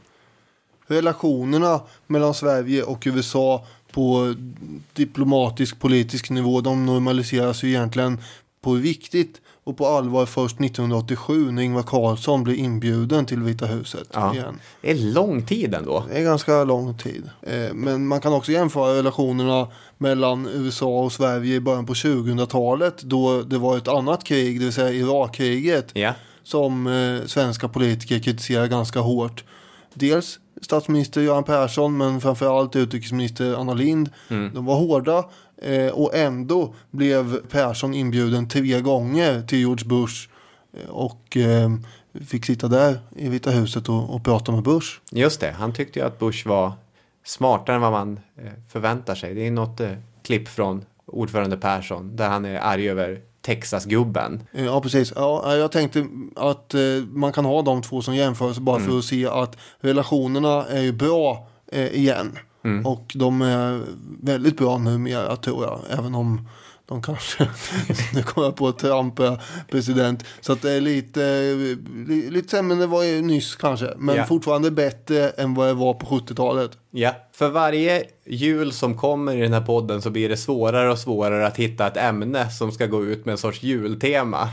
Relationerna mellan Sverige och U S A på diplomatisk politisk nivå, de normaliseras ju egentligen på viktigt och på allvar först nittonhundraåttiosju när Ingvar Carlsson blev inbjuden till Vita huset. Ja, igen. Det är lång tid ändå. Det är ganska lång tid. Men man kan också jämföra relationerna mellan U S A och Sverige i början på tjugohundratalet då det var ett annat krig, det vill säga Irakkriget, ja. som svenska politiker kritiserar ganska hårt. Dels statsminister Göran Persson men framförallt utrikesminister Anna Lindh. Mm. De var hårda eh, och ändå blev Persson inbjuden tre gånger till George Bush eh, och eh, fick sitta där i Vita huset och, och prata med Bush. Just det, han tyckte ju att Bush var smartare än vad man eh, förväntar sig. Det är något eh, klipp från ordförande Persson där han är arg över Texas-gubben. Ja, precis. Ja, jag tänkte att eh, man kan ha de två som jämförs bara mm. för att se att relationerna är ju bra eh, igen. Mm. Och de är väldigt bra numera, tror jag. Även om de kanske nu kommer på att Trump är president. Så att det är lite, lite sämre än det var nyss kanske. Men ja. fortfarande bättre än vad det var på sjuttiotalet. Ja, för varje jul som kommer i den här podden så blir det svårare och svårare att hitta ett ämne som ska gå ut med en sorts jultema.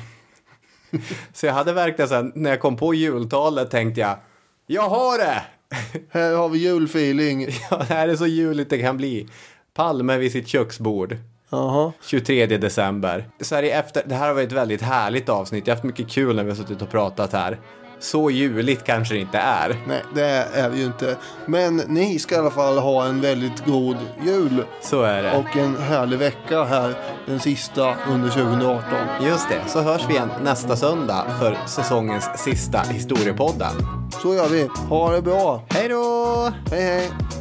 Så jag hade verkligen sen, när jag kom på jultalet tänkte jag, jag har det! Här har vi julfeeling. Ja, det här är så juligt det kan bli. Palme vid sitt köksbord. Aha. tjugotredje december. Så här i efter, det här har varit ett väldigt härligt avsnitt. Jag har haft mycket kul när vi har suttit och pratat här. Så juligt kanske det inte är. Nej, det är det ju inte. Men ni ska i alla fall ha en väldigt god jul. Så är det. Och en härlig vecka här, den sista under tjugoarton. Just det, så hörs vi igen nästa söndag för säsongens sista historiepodden. Så gör vi. Ha det bra. Hej då! Hej hej.